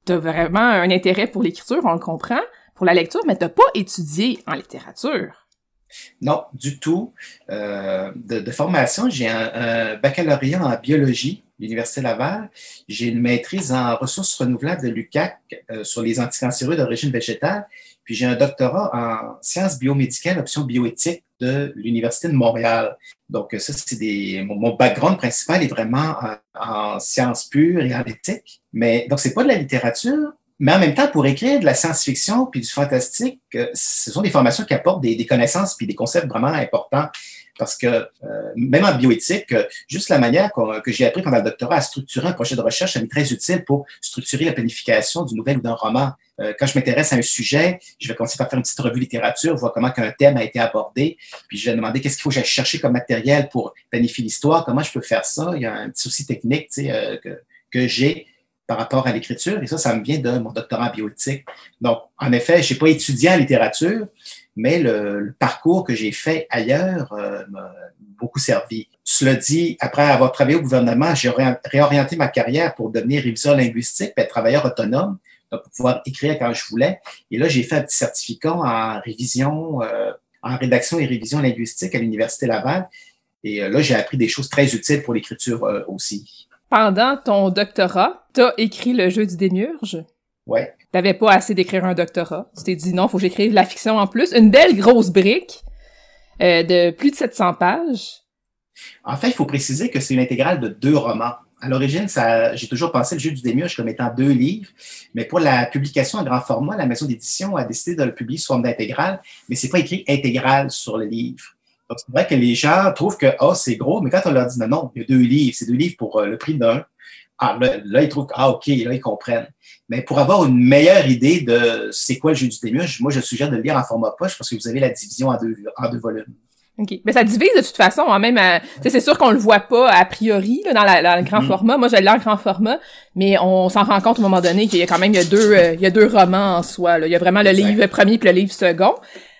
Speaker 2: t'as vraiment un intérêt pour l'écriture, on le comprend, pour la lecture, mais t'as pas étudié en littérature.
Speaker 5: Non, du tout. Euh, de, de formation, j'ai un, un baccalauréat en biologie, l'Université Laval. J'ai une maîtrise en ressources renouvelables de l'U Q A C euh, sur les anticancéreux d'origine végétale. Puis j'ai un doctorat en sciences biomédicales, option bioéthique de l'Université de Montréal. Donc ça, c'est des... Mon, mon background principal est vraiment en, en sciences pures et en éthique. Mais donc, c'est pas de la littérature. Mais en même temps, pour écrire de la science-fiction puis du fantastique, ce sont des formations qui apportent des, des connaissances puis des concepts vraiment importants. Parce que euh, même en bioéthique, juste la manière que j'ai appris pendant le doctorat à structurer un projet de recherche, ça m'est très utile pour structurer la planification d'une nouvelle ou d'un roman. Euh, quand je m'intéresse à un sujet, je vais commencer par faire une petite revue littérature, voir comment un thème a été abordé, puis je vais demander qu'est-ce qu'il faut que j'aille chercher comme matériel pour planifier l'histoire, comment je peux faire ça. Il y a un petit souci technique tu sais, euh, que, que j'ai par rapport à l'écriture, et ça, ça me vient de mon doctorat en bioéthique. Donc, en effet, je n'ai pas étudié en littérature, mais le, le parcours que j'ai fait ailleurs euh, m'a beaucoup servi. Cela dit, après avoir travaillé au gouvernement, j'ai réorienté ma carrière pour devenir réviseur linguistique et être travailleur autonome, donc pour pouvoir écrire quand je voulais. Et là, j'ai fait un petit certificat en révision, euh, en rédaction et révision linguistique à l'Université Laval. Et euh, là, j'ai appris des choses très utiles pour l'écriture euh, aussi.
Speaker 2: Pendant ton doctorat, t'as écrit Le jeu du démiurge.
Speaker 5: Ouais.
Speaker 2: T'avais pas assez d'écrire un doctorat. Tu t'es dit non, faut que j'écrive de la fiction en plus. Une belle grosse brique euh, de plus de sept cents pages.
Speaker 5: En fait, il faut préciser que c'est une intégrale de deux romans. À l'origine, ça, j'ai toujours pensé Le jeu du démiurge comme étant deux livres, mais pour la publication en grand format, la maison d'édition a décidé de le publier sous forme d'intégrale, mais c'est pas écrit intégrale sur le livre. Donc, c'est vrai que les gens trouvent que oh, c'est gros, mais quand on leur dit non, non, il y a deux livres, c'est deux livres pour euh, le prix d'un, ah, là, là, ils trouvent que, ah, OK, là, ils comprennent. Mais pour avoir une meilleure idée de c'est quoi le jeu du démiurge, moi, je suggère de le lire en format poche parce que vous avez la division en deux, en deux volumes.
Speaker 2: OK. Mais ça divise de toute façon, hein, même à, c'est sûr qu'on le voit pas a priori, là, dans, la, dans le grand mmh. format. Moi, je l'ai en grand format, mais on s'en rend compte à un moment donné qu'il y a quand même, il y a deux, euh, il y a deux romans en soi, là. Il y a vraiment le exact. Livre premier puis le livre second.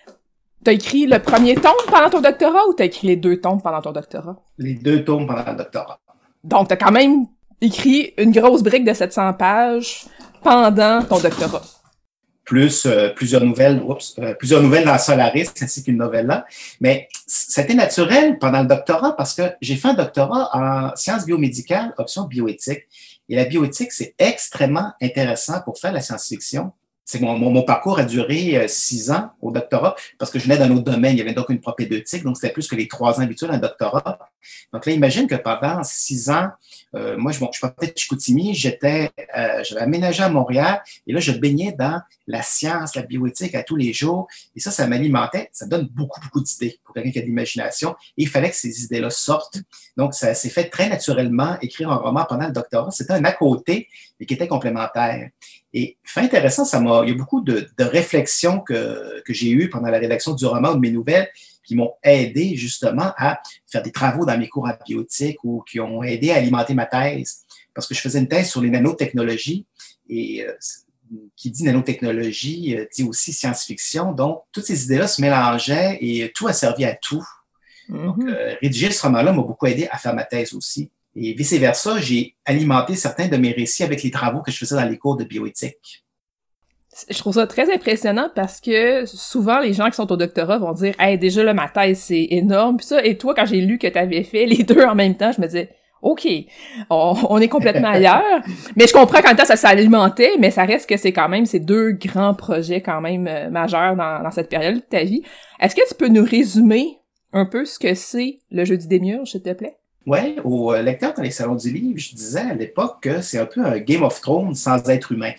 Speaker 2: T'as écrit le premier tome pendant ton doctorat ou t'as écrit les deux tomes pendant ton doctorat?
Speaker 5: Les deux tomes pendant le doctorat.
Speaker 2: Donc, t'as quand même écrit une grosse brique de sept cents pages pendant ton doctorat.
Speaker 5: Plus euh, plusieurs nouvelles, oups, euh, plusieurs nouvelles dans Solaris, ainsi qu'une novelle là. Mais c'était naturel pendant le doctorat parce que j'ai fait un doctorat en sciences biomédicales, option bioéthique. Et la bioéthique, c'est extrêmement intéressant pour faire la science-fiction. C'est que mon, mon, mon parcours a duré euh, six ans au doctorat parce que je venais d'un autre domaine. Il y avait donc une propédeutique, donc c'était plus que les trois ans habituels d'un doctorat. Donc là, imagine que pendant six ans, euh, moi, je, bon, je partais de Chicoutimi, j'étais, euh, j'avais aménagé à Montréal et là, je baignais dans la science, la bioéthique à tous les jours. Et ça, ça m'alimentait. Ça donne beaucoup, beaucoup d'idées pour quelqu'un qui a de l'imagination. Et il fallait que ces idées-là sortent. Donc, ça s'est fait très naturellement, écrire un roman pendant le doctorat. C'était un à côté, mais qui était complémentaire. Et fait intéressant, ça m'a, il y a beaucoup de, de réflexions que, que j'ai eues pendant la rédaction du roman ou de mes nouvelles qui m'ont aidé justement à faire des travaux dans mes cours en bioéthique ou qui ont aidé à alimenter ma thèse. Parce que je faisais une thèse sur les nanotechnologies et euh, qui dit nanotechnologie euh, dit aussi science-fiction. Donc, toutes ces idées-là se mélangeaient et tout a servi à tout. Mm-hmm. Donc, euh, rédiger ce roman-là m'a beaucoup aidé à faire ma thèse aussi. Et vice-versa, j'ai alimenté certains de mes récits avec les travaux que je faisais dans les cours de bioéthique.
Speaker 2: Je trouve ça très impressionnant parce que souvent, les gens qui sont au doctorat vont dire « Hey, déjà là, ma thèse, c'est énorme. » Puis ça, et toi, quand j'ai lu que tu avais fait les deux en même temps, je me disais « OK, on, on est complètement ailleurs. » Mais je comprends qu'en même temps, ça s'alimentait, mais ça reste que c'est quand même ces deux grands projets quand même euh, majeurs dans, dans cette période de ta vie. Est-ce que tu peux nous résumer un peu ce que c'est le jeu du démiurge, s'il te plaît?
Speaker 5: Oui, aux lecteurs dans les salons du livre, je disais à l'époque que c'est un peu un Game of Thrones sans être humain.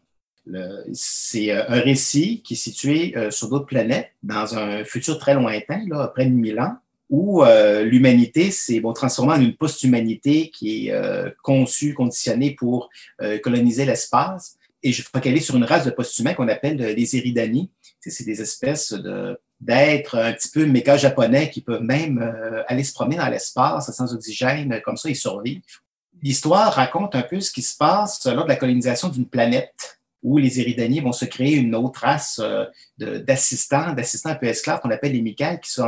Speaker 5: Le, c'est un récit qui est situé euh, sur d'autres planètes, dans un futur très lointain, là, près de mille ans, où euh, l'humanité s'est bon, transformée en une post-humanité qui est euh, conçue, conditionnée pour euh, coloniser l'espace. Et je focalise sur une race de post-humains qu'on appelle les Eridani. Tu sais, c'est des espèces de d'êtres un petit peu méga japonais qui peuvent même euh, aller se promener dans l'espace sans oxygène, comme ça ils survivent. L'histoire raconte un peu ce qui se passe lors de la colonisation d'une planète où les Eridani vont se créer une autre race euh, de, d'assistants, d'assistants un peu esclaves qu'on appelle les Michael, qui sont,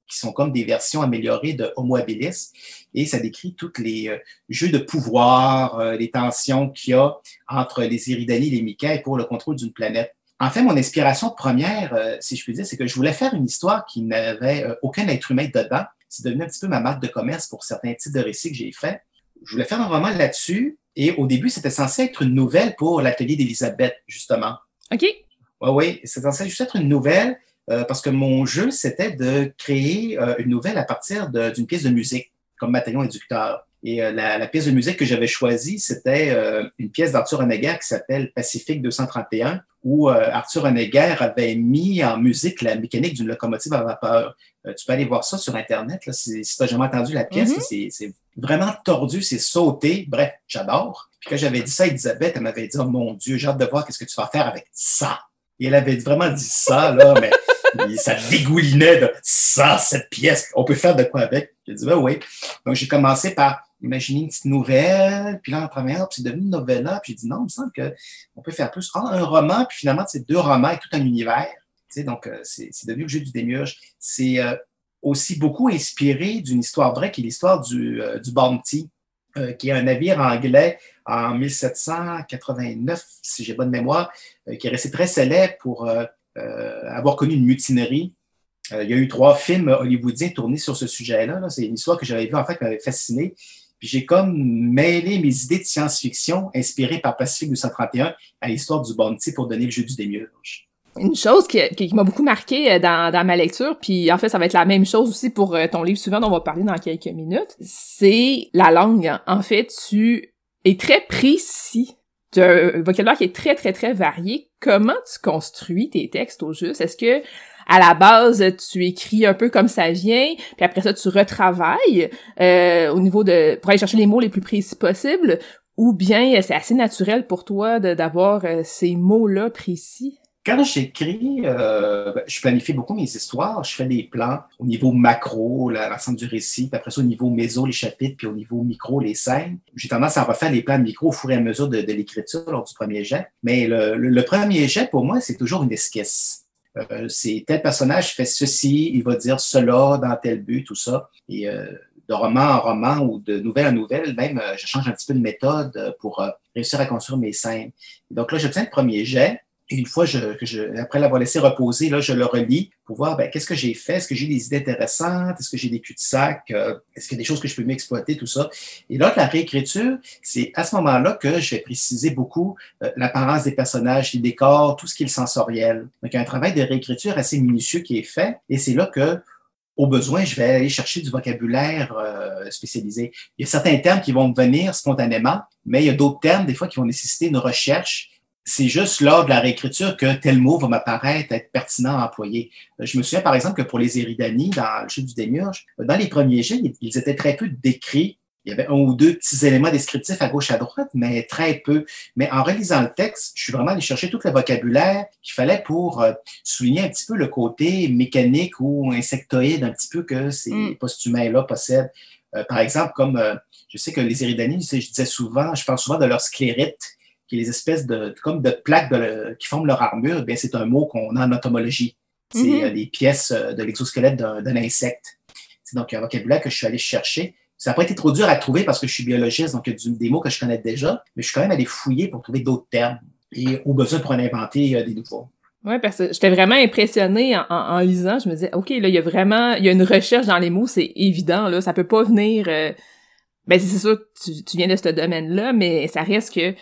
Speaker 5: qui sont comme des versions améliorées de Homo habilis. Et ça décrit tous les euh, jeux de pouvoir, euh, les tensions qu'il y a entre les Éridani et les Micae pour le contrôle d'une planète. En fait, mon inspiration première, euh, si je puis dire, c'est que je voulais faire une histoire qui n'avait euh, aucun être humain dedans. C'est devenu un petit peu ma marque de commerce pour certains types de récits que j'ai faits. Je voulais faire un roman là-dessus. Et au début, c'était censé être une nouvelle pour l'atelier d'Élisabeth, justement.
Speaker 2: OK.
Speaker 5: Oui, oui, c'était censé juste être une nouvelle euh, parce que mon jeu, c'était de créer euh, une nouvelle à partir de, d'une pièce de musique comme matériau inducteur. Et euh, la, la pièce de musique que j'avais choisie, c'était euh, une pièce d'Arthur Honegger qui s'appelle Pacifique deux cent trente et un, où euh, Arthur Honegger avait mis en musique la mécanique d'une locomotive à vapeur. Euh, tu peux aller voir ça sur Internet, là, si, si tu n'as jamais entendu la pièce. Mm-hmm. c'est, c'est vraiment tordu, c'est sauté. Bref, j'adore. Puis quand j'avais dit ça à Elisabeth, elle m'avait dit « Oh mon Dieu, j'ai hâte de voir qu'est-ce que tu vas faire avec ça. » Et elle avait vraiment dit ça, là, mais ça dégoulinait de « ça, cette pièce, on peut faire de quoi avec? » J'ai dit « Ben oui. » Donc, j'ai commencé par imaginer une petite nouvelle, puis là, en travaillant, puis c'est devenu une novella, puis j'ai dit « Non, il me semble qu'on peut faire plus. Ah, un roman, puis finalement, c'est deux romans et tout un univers. » Tu sais, donc, euh, c'est, c'est devenu le jeu du démiurge. C'est euh, aussi beaucoup inspiré d'une histoire vraie qui est l'histoire du, euh, du Bounty, euh, qui est un navire anglais en mille sept cent quatre-vingt-neuf, si j'ai bonne mémoire, euh, qui est resté très célèbre pour euh, euh, avoir connu une mutinerie. Euh, il y a eu trois films hollywoodiens tournés sur ce sujet-là. Là. C'est une histoire que j'avais vue, en fait, qui m'avait fasciné. Puis j'ai comme mêlé mes idées de science-fiction inspirées par Pacifique deux cent trente et un à l'histoire du Bounty pour donner le jeu du démiurge.
Speaker 2: Une chose qui, qui, qui m'a beaucoup marqué dans, dans ma lecture, puis en fait, ça va être la même chose aussi pour ton livre suivant dont on va parler dans quelques minutes, c'est la langue. En fait, tu es très précis. Tu as un vocabulaire qui est très, très, très varié. Comment tu construis tes textes au juste? Est-ce que à la base, tu écris un peu comme ça vient, puis après ça, tu retravailles euh, au niveau de... pour aller chercher les mots les plus précis possibles, ou bien c'est assez naturel pour toi de, d'avoir euh, ces mots-là précis?
Speaker 5: Quand j'écris, euh, je planifie beaucoup mes histoires. Je fais des plans au niveau macro, l'ensemble du récit, puis après ça, au niveau méso, les chapitres, puis au niveau micro, les scènes. J'ai tendance à refaire les plans micro au fur et à mesure de, de l'écriture lors du premier jet. Mais le, le, le premier jet, pour moi, c'est toujours une esquisse. Euh, c'est tel personnage fait ceci, il va dire cela dans tel but, tout ça. Et euh, de roman en roman ou de nouvelle en nouvelle, même, euh, je change un petit peu de méthode pour euh, réussir à construire mes scènes. Donc là, j'obtiens le premier jet. Et une fois je, que je, après l'avoir laissé reposer, là, je le relis pour voir ben, qu'est-ce que j'ai fait, est-ce que j'ai des idées intéressantes, est-ce que j'ai des cul-de-sac, euh, est-ce qu'il y a des choses que je peux mieux exploiter, tout ça. Et là, la réécriture, c'est à ce moment-là que je vais préciser beaucoup euh, l'apparence des personnages, les décors, tout ce qui est le sensoriel. Donc, il y a un travail de réécriture assez minutieux qui est fait et c'est là que au besoin, je vais aller chercher du vocabulaire euh, spécialisé. Il y a certains termes qui vont me venir spontanément, mais il y a d'autres termes, des fois, qui vont nécessiter une recherche. C'est juste lors de la réécriture que tel mot va m'apparaître être pertinent à employer. Je me souviens, par exemple, que pour les Éridani, dans le jeu du démiurge, dans les premiers jets, ils étaient très peu décrits. Il y avait un ou deux petits éléments descriptifs à gauche, à droite, mais très peu. Mais en relisant le texte, je suis vraiment allé chercher tout le vocabulaire qu'il fallait pour euh, souligner un petit peu le côté mécanique ou insectoïde un petit peu que ces mm. post-humains-là possèdent. Euh, par exemple, comme euh, je sais que les Éridani, je disais souvent, je parle souvent de leur sclérite, qui est les espèces de, comme de plaques de, qui forment leur armure, bien, c'est un mot qu'on a en entomologie. C'est mm-hmm. euh, les pièces de l'exosquelette d'un, d'un insecte. C'est donc un vocabulaire que je suis allé chercher. Ça n'a pas été trop dur à trouver parce que je suis biologiste, donc il y a du, des mots que je connais déjà, mais je suis quand même allé fouiller pour trouver d'autres termes et au besoin pour en inventer euh, des nouveaux.
Speaker 2: Oui, parce que j'étais vraiment impressionnée en, en, en lisant. Je me disais, OK, là, il y a vraiment, il y a une recherche dans les mots, c'est évident, là, ça peut pas venir... Euh... Ben, c'est sûr, tu, tu viens de ce domaine-là, mais ça reste que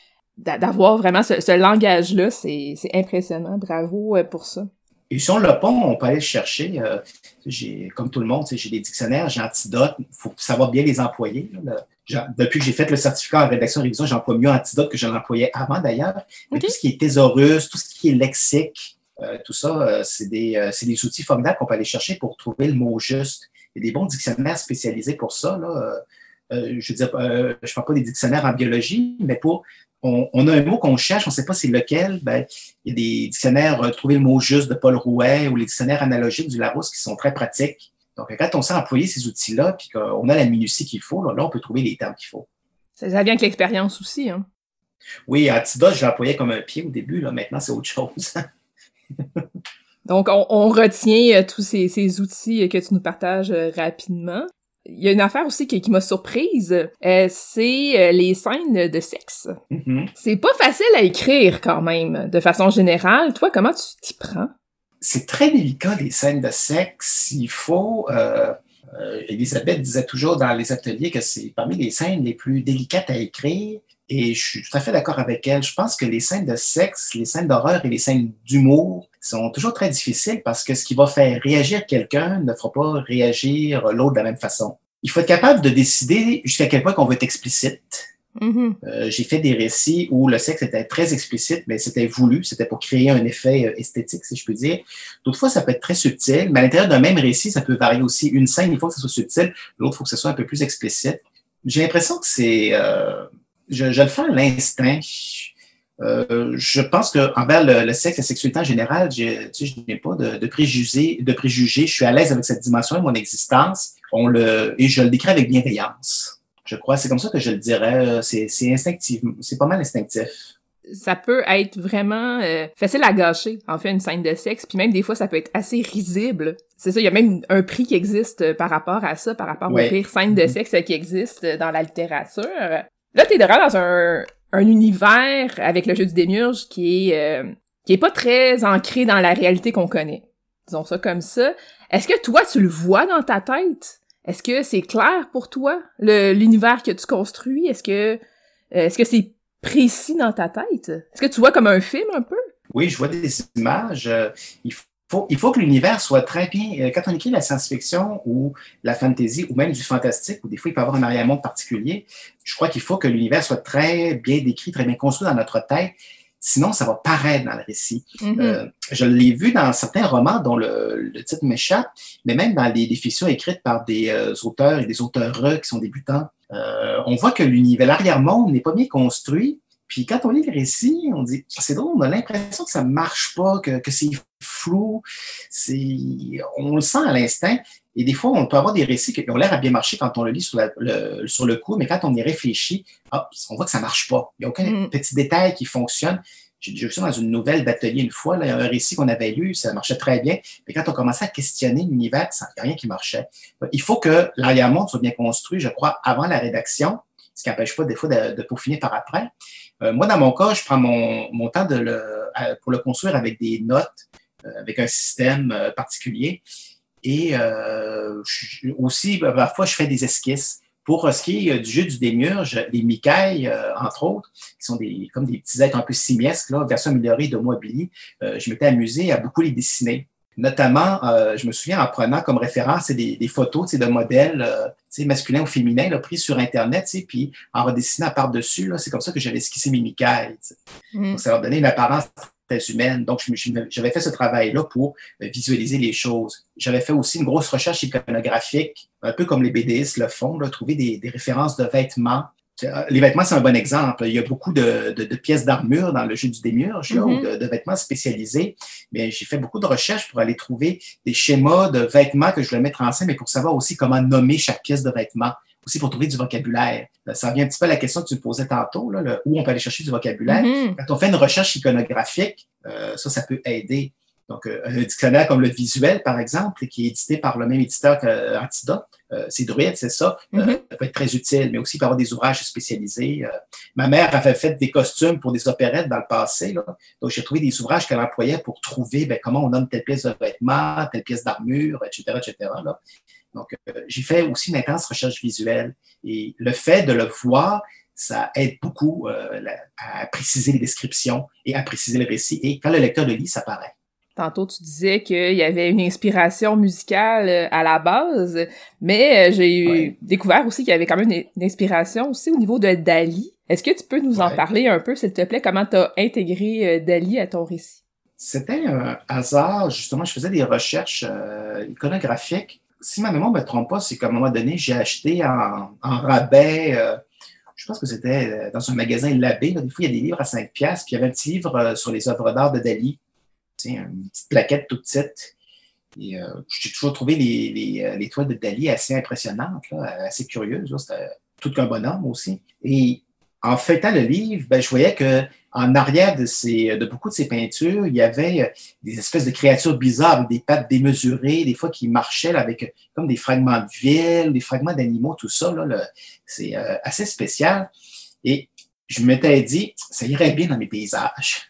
Speaker 2: d'avoir vraiment ce, ce langage-là, c'est, c'est impressionnant. Bravo pour ça.
Speaker 5: Et si on l'a pas, on peut aller le chercher. Euh, j'ai, comme tout le monde, j'ai des dictionnaires, j'ai Antidote. Il faut savoir bien les employer. Là. Le, depuis que j'ai fait le certificat en rédaction et révision, j'emploie mieux Antidote que je l'employais avant d'ailleurs. Mais okay. Tout ce qui est thésaurus, tout ce qui est lexique, euh, tout ça, euh, c'est, des, euh, c'est des outils formidables qu'on peut aller chercher pour trouver le mot juste. Il y a des bons dictionnaires spécialisés pour ça. Là. Euh, je veux dire, euh, je ne parle pas des dictionnaires en biologie, mais pour... On, on a un mot qu'on cherche, on ne sait pas c'est lequel. Ben, il y a des dictionnaires euh, Trouver le mot juste de Paul Rouet ou les dictionnaires analogiques du Larousse qui sont très pratiques. Donc, quand on sait employer ces outils-là puis qu'on a la minutie qu'il faut, là, là on peut trouver les termes qu'il faut.
Speaker 2: Ça, ça vient avec l'expérience aussi, hein?
Speaker 5: Oui, Antidote, je l'employais comme un pied au début. Là. Maintenant, c'est autre chose.
Speaker 2: Donc, on, on retient euh, tous ces, ces outils que tu nous partages euh, rapidement. Il y a une affaire aussi qui, qui m'a surprise, euh, c'est euh, les scènes de sexe.
Speaker 5: Mm-hmm.
Speaker 2: C'est pas facile à écrire quand même, de façon générale. Toi, comment tu t'y prends?
Speaker 5: C'est très délicat, les scènes de sexe. Il faut... Euh, euh, Elisabeth disait toujours dans les ateliers que c'est parmi les scènes les plus délicates à écrire. Et je suis tout à fait d'accord avec elle. Je pense que les scènes de sexe, les scènes d'horreur et les scènes d'humour sont toujours très difficiles parce que ce qui va faire réagir quelqu'un ne fera pas réagir l'autre de la même façon. Il faut être capable de décider jusqu'à quel point qu'on veut être explicite.
Speaker 2: Mm-hmm.
Speaker 5: Euh, j'ai fait des récits où le sexe était très explicite, mais c'était voulu, c'était pour créer un effet esthétique, si je peux dire. D'autres fois, ça peut être très subtil, mais à l'intérieur d'un même récit, ça peut varier aussi. Une scène, il faut que ce soit subtil, l'autre, il faut que ce soit un peu plus explicite. J'ai l'impression que c'est... Euh, je, je le fais à l'instinct. Euh, je pense qu'envers le, le sexe, la sexualité en général, je, tu sais, je n'ai pas de, de préjugés, de préjugés. Je suis à l'aise avec cette dimension de mon existence. On le, et je le décris avec bienveillance. Je crois, c'est comme ça que je le dirais. C'est, c'est instinctif, c'est pas mal instinctif.
Speaker 2: Ça peut être vraiment euh, facile à gâcher, en fait, une scène de sexe, puis même des fois, ça peut être assez risible. C'est ça, il y a même un prix qui existe par rapport à ça, par rapport ouais. aux pires scènes de sexe qui existent dans la littérature. Là, t'es vraiment dans un, un univers avec le jeu du démiurge qui est euh, qui est pas très ancré dans la réalité qu'on connaît. Disons ça comme ça. Est-ce que toi, tu le vois dans ta tête? Est-ce que c'est clair pour toi, le, l'univers que tu construis? Est-ce que, euh, est-ce que c'est précis dans ta tête? Est-ce que tu vois comme un film un peu?
Speaker 5: Oui, je vois des images. Euh, il faut, il faut que l'univers soit très bien... Euh, quand on écrit la science-fiction ou la fantasy ou même du fantastique, où des fois il peut y avoir un arrière-monde particulier, je crois qu'il faut que l'univers soit très bien décrit, très bien construit dans notre tête. Sinon, ça va paraître dans le récit. Mm-hmm. Euh, je l'ai vu dans certains romans dont le, le titre m'échappe, mais même dans des, des fictions écrites par des euh, auteurs et des auteurs qui sont débutants. Euh, on voit que l'univers, l'arrière-monde n'est pas bien construit. Puis quand on lit le récit, on dit, c'est drôle, on a l'impression que ça ne marche pas, que, que c'est flou. C'est, on le sent à l'instinct. Et des fois, on peut avoir des récits qui ont l'air à bien marcher quand on le lit sur, la, le, sur le coup, mais quand on y réfléchit, hop, on voit que ça ne marche pas. Il n'y a aucun mm. petit détail qui fonctionne. J'ai, j'ai vu ça dans une nouvelle d'atelier une fois, là, un récit qu'on avait lu, ça marchait très bien. Mais quand on commençait à questionner l'univers, il n'y a rien qui marchait. Il faut que l'arrière-monde soit bien construit, je crois, avant la rédaction, ce qui n'empêche pas des fois de, de peaufiner par après. Euh, moi, dans mon cas, je prends mon, mon temps de le, pour le construire avec des notes, euh, avec un système euh, particulier. Et euh, je, aussi, parfois, je fais des esquisses. Pour ce qui est du jeu du démiurge, les Micailles, euh, entre autres, qui sont des, comme des petits êtres un peu simiesques, là, version améliorée d'Homo habilis, euh, je m'étais amusé à beaucoup les dessiner. Notamment, euh, je me souviens en prenant comme référence des, des photos de modèles euh, masculins ou féminins là, pris sur Internet, puis en redessinant par-dessus, là, c'est comme ça que j'avais esquissé mes Micailles. Mm. Donc, ça leur donnait une apparence très humaine. Donc, je, je, j'avais fait ce travail-là pour euh, visualiser les choses. J'avais fait aussi une grosse recherche iconographique, un peu comme les B D istes le font, là, trouver des, des références de vêtements. Les vêtements, c'est un bon exemple. Il y a beaucoup de, de, de pièces d'armure dans le jeu du démiurge, là, mm-hmm. ou de, de vêtements spécialisés. Mais j'ai fait beaucoup de recherches pour aller trouver des schémas de vêtements que je voulais mettre en scène, mais pour savoir aussi comment nommer chaque pièce de vêtement, aussi pour trouver du vocabulaire. Ça revient un petit peu à la question que tu me posais tantôt, là, le, où on peut aller chercher du vocabulaire. Mm-hmm. Quand on fait une recherche iconographique, euh, ça, ça peut aider. Donc, euh, un dictionnaire comme le Visuel, par exemple, qui est édité par le même éditeur qu'Antidote, euh, c'est Druide, c'est ça, mm-hmm. euh, ça peut être très utile, mais aussi il peut y avoir des ouvrages spécialisés. Euh, ma mère avait fait des costumes pour des opérettes dans le passé, là, donc j'ai trouvé des ouvrages qu'elle employait pour trouver ben, comment on nomme telle pièce de vêtement, telle pièce d'armure, et cetera, et cetera. Là. Donc, euh, j'ai fait aussi une intense recherche visuelle, et le fait de le voir, ça aide beaucoup euh, la, à préciser les descriptions et à préciser le récit, et quand le lecteur le lit, ça paraît.
Speaker 2: Tantôt, tu disais qu'il y avait une inspiration musicale à la base, mais j'ai ouais. découvert aussi qu'il y avait quand même une inspiration aussi au niveau de Dali. Est-ce que tu peux nous ouais. en parler un peu, s'il te plaît? Comment tu as intégré Dali à ton récit?
Speaker 5: C'était un hasard. Justement, je faisais des recherches euh, iconographiques. Si ma mémoire ne me trompe pas, c'est qu'à un moment donné, j'ai acheté en, en rabais... Euh, je pense que c'était dans un magasin Labbé. Là, des fois, il y a des livres à cinq piastres, puis il y avait un petit livre euh, sur les œuvres d'art de Dali. Une petite plaquette toute petite. Et euh, j'ai toujours trouvé les, les, les toiles de Dali assez impressionnantes, là, assez curieuses. Là. C'était tout qu'un bonhomme aussi. Et en feuilletant le livre, ben, je voyais que en arrière de, ces, de beaucoup de ces peintures, il y avait des espèces de créatures bizarres avec des pattes démesurées, des fois qui marchaient là, avec comme des fragments de ville, des fragments d'animaux, tout ça. Là, là, c'est euh, assez spécial. Et je m'étais dit, ça irait bien dans mes paysages.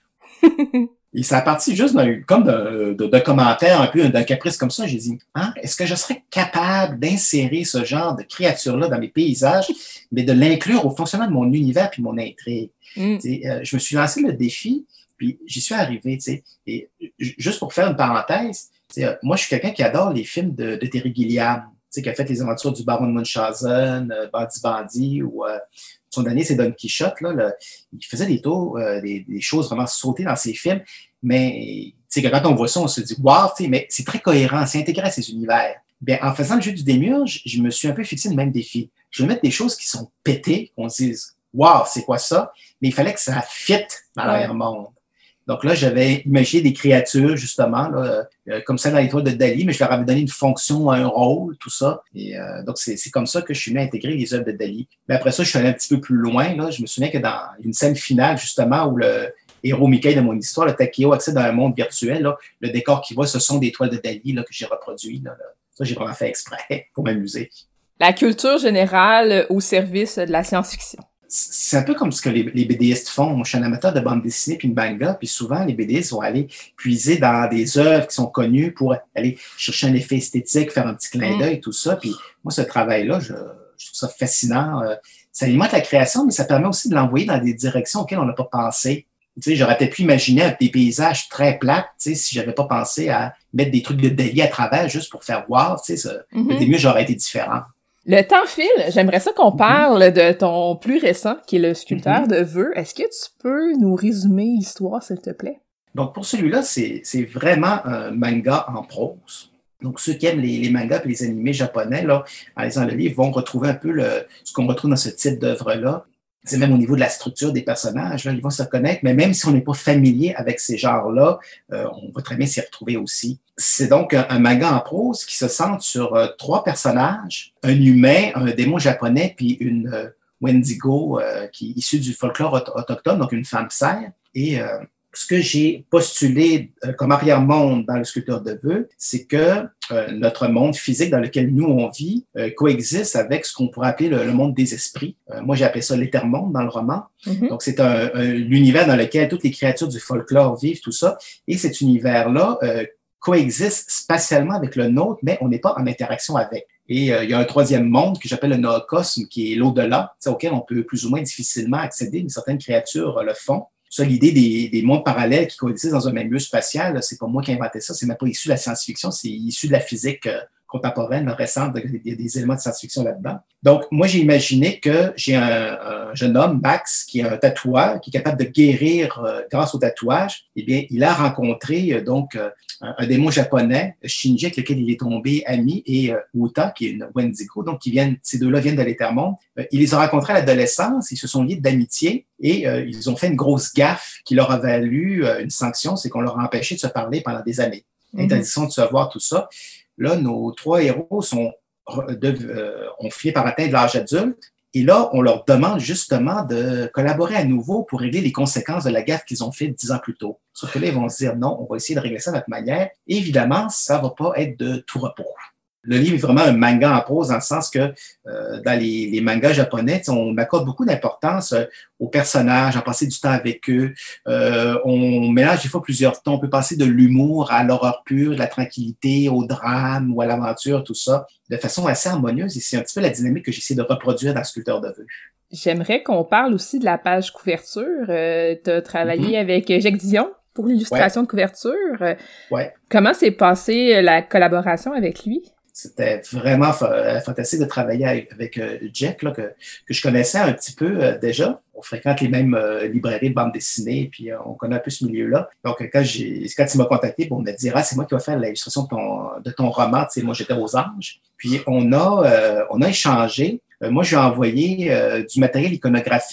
Speaker 5: Et c'est à partir juste d'un, comme d'un, d'un commentaire, un peu d'un caprice comme ça, j'ai dit, hein, est-ce que je serais capable d'insérer ce genre de créature-là dans mes paysages, mais de l'inclure au fonctionnement de mon univers puis mon intrigue? Mm. Euh, je me suis lancé le défi, puis j'y suis arrivé. T'sais. Et juste pour faire une parenthèse, euh, moi, je suis quelqu'un qui adore les films de, de Terry Gilliam, qui a fait les aventures du baron de Munchausen, euh, Bandit Bandit, ou euh, son dernier, c'est Don Quichotte. Là, là, il faisait des tours, euh, des, des choses vraiment sautées dans ses films, mais que quand on voit ça, on se dit « wow », mais c'est très cohérent, c'est intégré à ces univers. Bien, en faisant le jeu du démiurge, je me suis un peu fixé le même défi. Je vais mettre des choses qui sont pétées, qu'on se dise « wow, c'est quoi ça ?» Mais il fallait que ça fitte dans l'air-monde. Donc là, j'avais imaginé des créatures, justement, là, euh, comme ça dans les toiles de Dali, mais je leur avais donné une fonction, un rôle, tout ça. Et euh, donc, c'est, c'est comme ça que je suis venu intégrer les œuvres de Dali. Mais après ça, je suis allé un petit peu plus loin. Là. Je me souviens que dans une scène finale, justement, où le héros Mickey de mon histoire, le Takeo, accède à un monde virtuel, là, le décor qu'il voit, ce sont des toiles de Dali là, que j'ai reproduit. Là, là. Ça, j'ai vraiment fait exprès pour m'amuser.
Speaker 2: La culture générale au service de la science-fiction.
Speaker 5: C'est un peu comme ce que les, les BDistes font. Moi, je suis un amateur de bande dessinée puis de manga, puis souvent, les BDistes vont aller puiser dans des œuvres qui sont connues pour aller chercher un effet esthétique, faire un petit clin d'œil, tout ça. Puis moi, ce travail-là, je, je trouve ça fascinant. Ça alimente la création, mais ça permet aussi de l'envoyer dans des directions auxquelles on n'a pas pensé. Tu sais, j'aurais peut-être pu imaginer des paysages très plats, tu sais, si j'avais pas pensé à mettre des trucs de Dali à travers juste pour faire voir, tu sais, ça, mm-hmm. Peut-être mieux, j'aurais été différent.
Speaker 2: Le temps file. J'aimerais ça qu'on parle mm-hmm. de ton plus récent, qui est le sculpteur mm-hmm. de vœux. Est-ce que tu peux nous résumer l'histoire, s'il te plaît? Donc, pour celui-là, c'est, c'est vraiment un manga en prose. Donc, ceux qui aiment les, les mangas et les animés japonais, là, en lisant le livre, vont retrouver un peu le, ce qu'on retrouve dans ce type d'œuvre-là. C'est même au niveau de la structure des personnages, là, ils vont se reconnaître, mais même si on n'est pas familier avec ces genres-là, euh, on va très bien s'y retrouver aussi. C'est donc un, un manga en prose qui se centre sur euh, trois personnages, un humain, un démon japonais, puis une euh, Wendigo euh, qui est issue du folklore auto- autochtone, donc une femme serre. Et euh, ce que j'ai postulé euh, comme arrière-monde dans le sculpteur de vœux, c'est que euh, notre monde physique dans lequel nous on vit euh, coexiste avec ce qu'on pourrait appeler le, le monde des esprits. Euh, moi, j'ai appelé ça l'éthermonde dans le roman. Mm-hmm. Donc, c'est un, un, l'univers dans lequel toutes les créatures du folklore vivent, tout ça. Et cet univers-là euh, coexiste spatialement avec le nôtre, mais on n'est pas en interaction avec. Et euh, il y a un troisième monde que j'appelle le noocosme, qui est l'au-delà, auquel on peut plus ou moins difficilement accéder, mais certaines créatures euh, le font. Ça, l'idée des, des mondes parallèles qui coexistent dans un même lieu spatial, là, c'est pas moi qui ai inventé ça, c'est même pas issu de la science-fiction, c'est issu de la physique euh, contemporaine, récente, il y a des éléments de science-fiction là-dedans. Donc, moi, j'ai imaginé que j'ai un, un jeune homme, Max, qui est un tatoueur, qui est capable de guérir euh, grâce au tatouage. Eh bien, il a rencontré euh, donc euh, un, un démon japonais, Shinji, avec lequel il est tombé ami, et euh, Uta, qui est une Wendigo, donc qui viennent, ces deux-là viennent de l'éthermonde. Euh, il les a rencontrés à l'adolescence, ils se sont liés d'amitié, et euh, ils ont fait une grosse gaffe qui leur a valu euh, une sanction, c'est qu'on leur a empêché de se parler pendant des années. Mm-hmm. Interdiction de se voir, tout ça. Là, nos trois héros sont, de, euh, ont fini par atteindre l'âge adulte. Et là, on leur demande justement de collaborer à nouveau pour régler les conséquences de la gaffe qu'ils ont faite dix ans plus tôt. Sauf que là, ils vont se dire non, on va essayer de régler ça de notre manière. Et évidemment, ça va pas être de tout repos. Le livre est vraiment un manga en prose dans le sens que euh, dans les, les mangas japonais, on accorde beaucoup d'importance euh, aux personnages, à passer du temps avec eux. Euh, on mélange des fois plusieurs tons. On peut passer de l'humour à l'horreur pure, de la tranquillité, au drame ou à l'aventure, tout ça, de façon assez harmonieuse. Et c'est un petit peu la dynamique que j'essaie de reproduire dans Sculpteur de vœux. J'aimerais qu'on parle aussi de la page couverture. Euh, tu as travaillé mm-hmm. avec Jacques Dion pour l'illustration ouais. de couverture.
Speaker 5: Ouais.
Speaker 2: Comment s'est passée la collaboration avec lui?
Speaker 5: C'était vraiment fa- fantastique de travailler avec, avec euh, Jack, là, que, que je connaissais un petit peu euh, déjà. On fréquente les mêmes euh, librairies de bande dessinée, puis euh, on connaît un peu ce milieu-là. Donc, quand, j'ai, quand il m'a contacté, bon, on m'a dit « Ah, c'est moi qui vais faire l'illustration de ton, de ton roman. » Tu sais, moi, j'étais aux Anges. Puis, on a, euh, on a échangé. Euh, moi, je lui ai envoyé euh, du matériel iconographique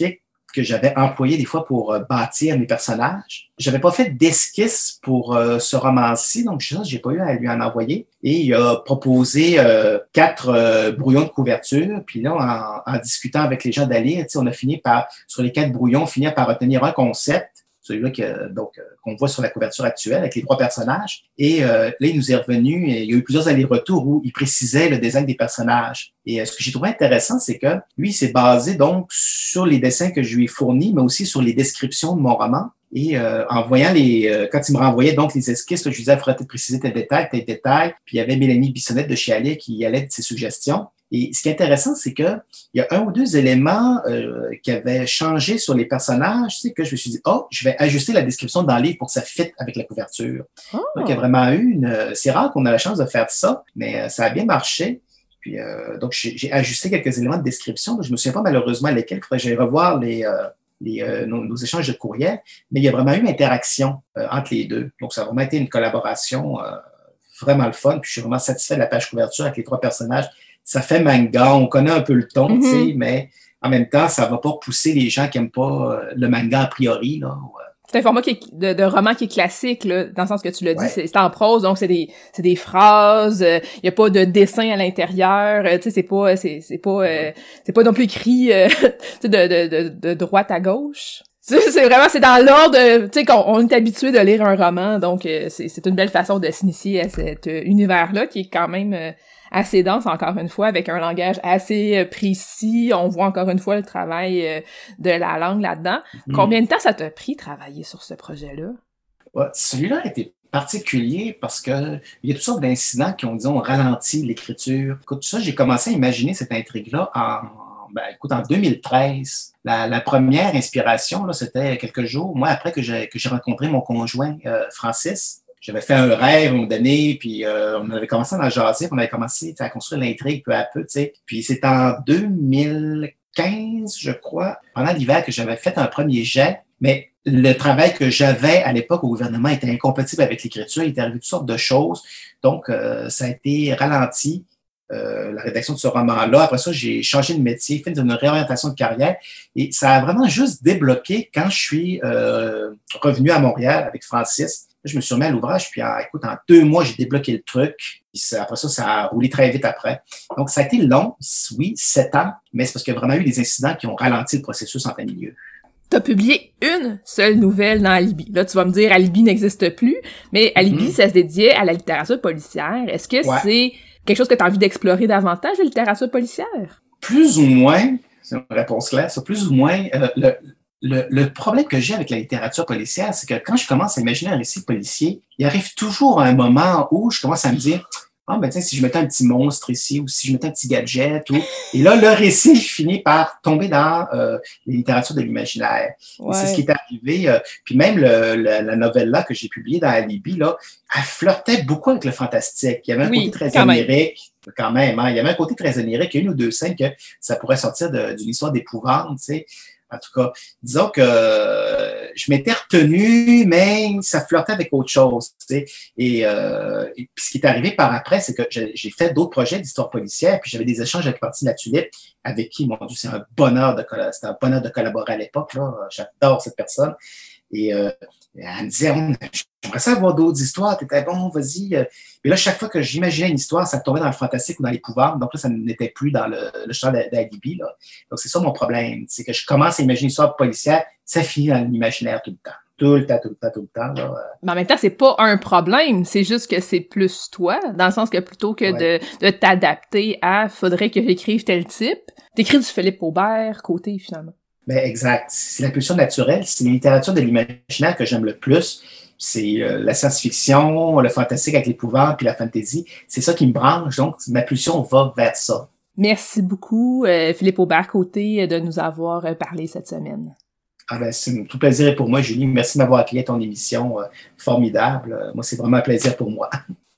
Speaker 5: que j'avais employé des fois pour euh, bâtir mes personnages. J'avais pas fait d'esquisse pour euh, ce roman-ci, donc je j'ai pas eu à lui en envoyer. Et il a proposé euh, quatre euh, brouillons de couverture. Puis là, en, en discutant avec les gens d'Ali, on a fini par, sur les quatre brouillons, finir par retenir un concept, celui-là que, donc, euh, qu'on voit sur la couverture actuelle avec les trois personnages. Et euh, là, il nous est revenu, et il y a eu plusieurs allers-retours où il précisait le design des personnages. Et euh, ce que j'ai trouvé intéressant, c'est que lui, il s'est basé donc sur les dessins que je lui ai fournis, mais aussi sur les descriptions de mon roman. Et euh, en voyant les, euh, quand il me renvoyait donc les esquisses, là, je lui disais, il faudrait peut-être préciser tel détail, tel détail. Puis il y avait Mélanie Bissonnette de chez Allais qui allait de ses suggestions. Et ce qui est intéressant, c'est que il y a un ou deux éléments euh, qui avaient changé sur les personnages, c'est que je me suis dit, oh, je vais ajuster la description dans le livre pour que ça fitte avec la couverture. Oh. Donc, il y a vraiment eu une... C'est rare qu'on a la chance de faire ça, mais euh, ça a bien marché. Puis, euh, donc, j'ai, j'ai ajusté quelques éléments de description. Je me souviens pas malheureusement lesquels. Il faudrait que j'aille revoir les... Euh, Les, euh, nos, nos échanges de courriel, mais il y a vraiment eu une interaction euh, entre les deux. Donc, ça a vraiment été une collaboration euh, vraiment le fun. Puis, je suis vraiment satisfait de la page couverture avec les trois personnages. Ça fait manga, on connaît un peu le ton, mm-hmm. tu sais, mais en même temps, ça va pas pousser les gens qui aiment pas le manga a priori, là.
Speaker 2: C'est un format qui est, de, de roman qui est classique, là, dans le sens que tu l'as dit,
Speaker 5: ouais.
Speaker 2: c'est, c'est en prose, donc c'est des, c'est des phrases, il euh, y a pas de dessin à l'intérieur, euh, tu sais, c'est pas, c'est, c'est pas, euh, c'est pas non plus écrit, euh, de, de, de, de droite à gauche. C'est, c'est vraiment, c'est dans l'ordre, tu sais, qu'on on est habitué de lire un roman, donc euh, c'est, c'est une belle façon de s'initier à cet euh, univers-là qui est quand même euh, assez dense, encore une fois, avec un langage assez euh, précis. On voit encore une fois le travail euh, de la langue là-dedans. Mmh. Combien de temps ça t'a pris travailler sur ce projet-là?
Speaker 5: Ouais, celui-là a été particulier parce que il y a toutes sortes d'incidents qui ont, disons, ralenti l'écriture. Écoute, ça, j'ai commencé à imaginer cette intrigue-là en, ben, écoute, en deux mille treize. La, la première inspiration, là, c'était quelques jours, moi, après que j'ai, que j'ai rencontré mon conjoint, euh, Francis. J'avais fait un rêve à un moment donné, puis euh, on avait commencé à en jaser, puis on avait commencé à construire l'intrigue peu à peu, tu sais. Puis c'est en deux mille quinze, je crois, pendant l'hiver, que j'avais fait un premier jet, mais le travail que j'avais à l'époque au gouvernement était incompatible avec l'écriture, il était arrivé toutes sortes de choses, donc euh, ça a été ralenti, euh, la rédaction de ce roman-là. Après ça, j'ai changé de métier, fait une réorientation de carrière, et ça a vraiment juste débloqué quand je suis euh, revenu à Montréal avec Francis. Je me suis remis à l'ouvrage, puis en, écoute, en deux mois, j'ai débloqué le truc. Puis ça, après ça, ça a roulé très vite après. Donc, ça a été long, oui, sept ans, mais c'est parce qu'il y a vraiment eu des incidents qui ont ralenti le processus en plein milieu.
Speaker 2: Tu as publié une seule nouvelle dans Alibi. Là, tu vas me dire, Alibi n'existe plus, mais Alibi, mm-hmm. ça se dédiait à la littérature policière. Est-ce que ouais. c'est quelque chose que tu as envie d'explorer davantage, la littérature policière?
Speaker 5: Plus ou moins, c'est une réponse claire, ça, plus ou moins, euh, le... Le, le problème que j'ai avec la littérature policière, c'est que quand je commence à imaginer un récit policier, il arrive toujours un moment où je commence à me dire « Ah, ben tiens, si je mettais un petit monstre ici, ou si je mettais un petit gadget, ou... » Et là, le récit finit par tomber dans euh, les littératures de l'imaginaire. Ouais. Et c'est ce qui est arrivé. Euh, puis même le, le, la novelle-là que j'ai publiée dans Alibi, là, elle flirtait beaucoup avec le fantastique. Il y avait un oui, côté très onirique. Même. Quand même, hein, il y avait un côté très onirique. Il y a une ou deux scènes que ça pourrait sortir de, d'une histoire d'épouvante, tu sais. En tout cas, disons que euh, je m'étais retenu, mais ça flirtait avec autre chose. Tu sais. Et, euh, et puis ce qui est arrivé par après, c'est que j'ai, j'ai fait d'autres projets d'histoire policière, puis j'avais des échanges avec Martine Latulippe, avec qui, mon Dieu, c'est un bonheur de c'était un bonheur de collaborer à l'époque. Là. J'adore cette personne. Et euh, elle me disait, oh, j'aimerais ça avoir d'autres histoires, t'étais bon, vas-y. Et là, chaque fois que j'imaginais une histoire, ça tombait dans le fantastique ou dans l'épouvante. Donc là, ça n'était plus dans le, le champ d'Alibi. Là. Donc c'est ça mon problème. C'est que je commence à imaginer une histoire policière, ça finit dans l'imaginaire tout le temps. Tout le temps, tout le temps, tout le temps. Là.
Speaker 2: Mais en même temps, c'est pas un problème. C'est juste que c'est plus toi, dans le sens que plutôt que ouais. de, de t'adapter à « faudrait que j'écrive tel type », t'écris du Philippe Aubert côté, finalement.
Speaker 5: Ben exact. C'est l'impulsion naturelle. C'est la littérature de l'imaginaire que j'aime le plus. C'est euh, la science-fiction, le fantastique avec l'épouvante, puis la fantasy. C'est ça qui me branche. Donc, ma pulsion va vers ça.
Speaker 2: Merci beaucoup, euh, Philippe Aubert-Côté, de nous avoir parlé cette semaine.
Speaker 5: Ah ben, c'est un tout plaisir pour moi, Julie. Merci de m'avoir accueilli à ton émission euh, formidable. Euh, moi, c'est vraiment un plaisir pour moi.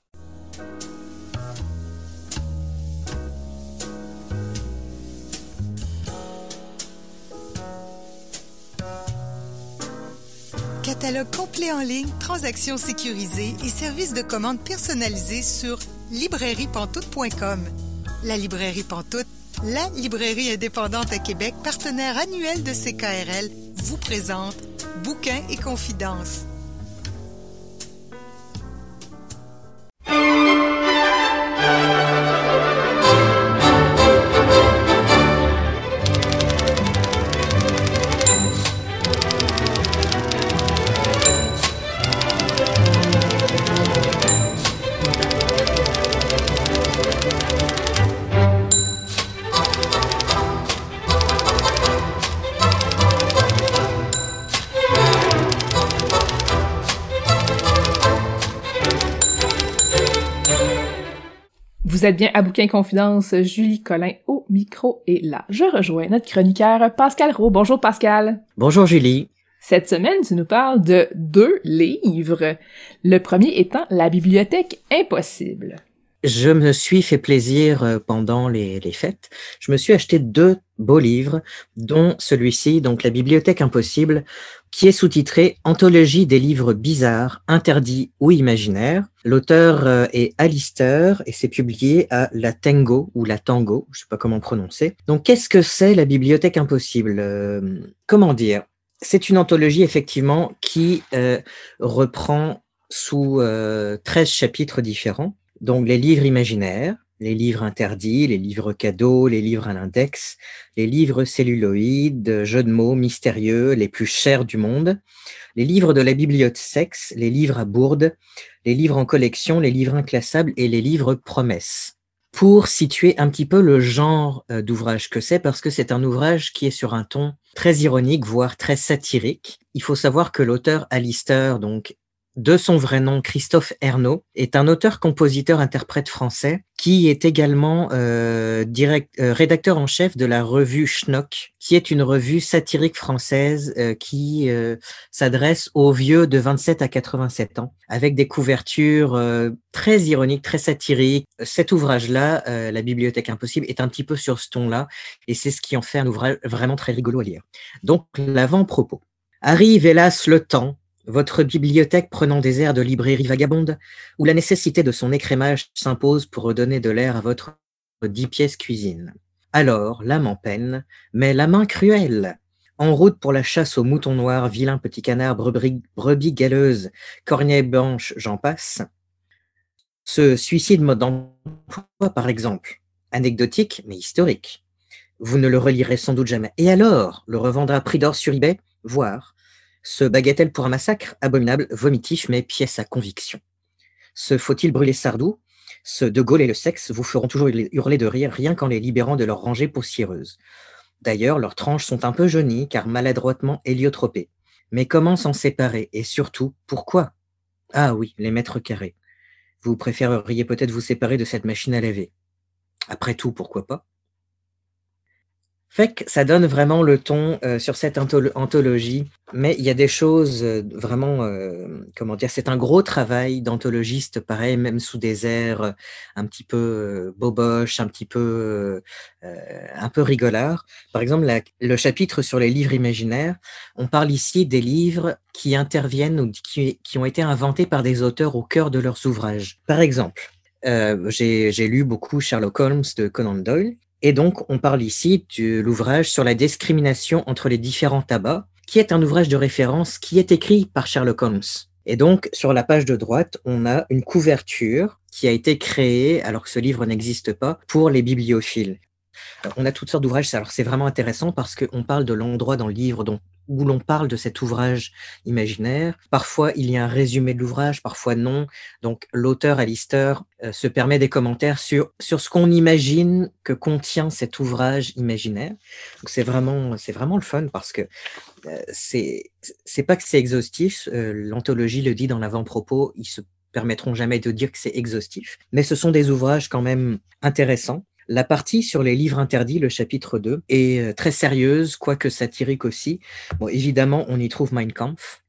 Speaker 1: Catalogue complet en ligne, transactions sécurisées et services de commande personnalisés sur librairie pantoute point com. La librairie Pantoute, La librairie indépendante à Québec, partenaire annuel de C K R L, vous présente Bouquins et confidences.
Speaker 2: Vous êtes bien à Bouquins et confidences, Julie Collin au micro et là, je rejoins notre chroniqueur Pascal Roux. Bonjour Pascal.
Speaker 6: Bonjour Julie.
Speaker 2: Cette semaine, tu nous parles de deux livres. Le premier étant La Bibliothèque impossible.
Speaker 6: Je me suis fait plaisir pendant les, les fêtes. Je me suis acheté deux beaux livres, dont celui-ci, donc La Bibliothèque impossible, qui est sous-titré « Anthologie des livres bizarres, interdits ou imaginaires ». L'auteur est Alistair et c'est publié à La Tango ou La Tango, je ne sais pas comment prononcer. Donc, qu'est-ce que c'est La Bibliothèque impossible ? euh, Comment dire ? C'est une anthologie, effectivement, qui euh, reprend sous euh, treize chapitres différents. Donc, les livres imaginaires, les livres interdits, les livres cadeaux, les livres à l'index, les livres celluloïdes, jeux de mots mystérieux, les plus chers du monde, les livres de la bibliothèque, les livres à bourde, les livres en collection, les livres inclassables et les livres promesses. Pour situer un petit peu le genre d'ouvrage que c'est, parce que c'est un ouvrage qui est sur un ton très ironique, voire très satirique. Il faut savoir que l'auteur Alistair, donc, de son vrai nom, Christophe Ernaud, est un auteur-compositeur-interprète français qui est également euh, direct, euh, rédacteur en chef de la revue Schnock, qui est une revue satirique française euh, qui euh, s'adresse aux vieux de vingt-sept à quatre-vingt-sept ans, avec des couvertures euh, très ironiques, très satiriques. Cet ouvrage-là, euh, La Bibliothèque impossible, est un petit peu sur ce ton-là, et c'est ce qui en fait un ouvrage vraiment très rigolo à lire. Donc, l'avant-propos. Arrive hélas le temps, votre bibliothèque prenant des airs de librairie vagabonde, où la nécessité de son écrémage s'impose pour redonner de l'air à votre dix pièces cuisine. Alors, l'âme en peine, mais la main cruelle. En route pour la chasse aux moutons noirs, vilains petits canards, brebis, brebis galeuses, corneilles blanches, j'en passe. Ce suicide mode d'emploi, par exemple, anecdotique mais historique. Vous ne le relirez sans doute jamais. Et alors, le revendra à prix d'or sur eBay, voire se bagatelle pour un massacre abominable, vomitif, mais pièce à conviction. Se faut-il brûler Sardou ? Ce De Gaulle et le sexe vous feront toujours hurler de rire, rien qu'en les libérant de leur rangée poussiéreuse. D'ailleurs, leurs tranches sont un peu jaunies, car maladroitement héliotropées. Mais comment s'en séparer ? Et surtout, pourquoi ? Ah oui, les mètres carrés. Vous préféreriez peut-être vous séparer de cette machine à laver. Après tout, pourquoi pas ? Fait que ça donne vraiment le ton euh, sur cette anthologie, mais il y a des choses euh, vraiment, euh, comment dire, c'est un gros travail d'anthologiste, pareil, même sous des airs euh, un petit peu euh, boboches, un petit peu, euh, un peu rigolards. Par exemple, la, le chapitre sur les livres imaginaires, on parle ici des livres qui interviennent ou qui, qui ont été inventés par des auteurs au cœur de leurs ouvrages. Par exemple, euh, j'ai, j'ai lu beaucoup Sherlock Holmes de Conan Doyle. Et donc, on parle ici de l'ouvrage sur la discrimination entre les différents tabacs, qui est un ouvrage de référence qui est écrit par Sherlock Holmes. Et donc, sur la page de droite, on a une couverture qui a été créée, alors que ce livre n'existe pas, pour les bibliophiles. Alors, on a toutes sortes d'ouvrages, alors c'est vraiment intéressant parce qu'on parle de l'endroit dans le livre dont où l'on parle de cet ouvrage imaginaire. Parfois, il y a un résumé de l'ouvrage, parfois non. Donc, l'auteur Alistair euh, se permet des commentaires sur, sur ce qu'on imagine que contient cet ouvrage imaginaire. Donc, c'est vraiment, c'est vraiment le fun parce que euh, c'est, c'est pas que c'est exhaustif. Euh, l'anthologie le dit dans l'avant-propos, ils se permettront jamais de dire que c'est exhaustif. Mais ce sont des ouvrages quand même intéressants. La partie sur les livres interdits, le chapitre deux, est très sérieuse, quoique satirique aussi. Bon, évidemment, on y trouve Mein Kampf,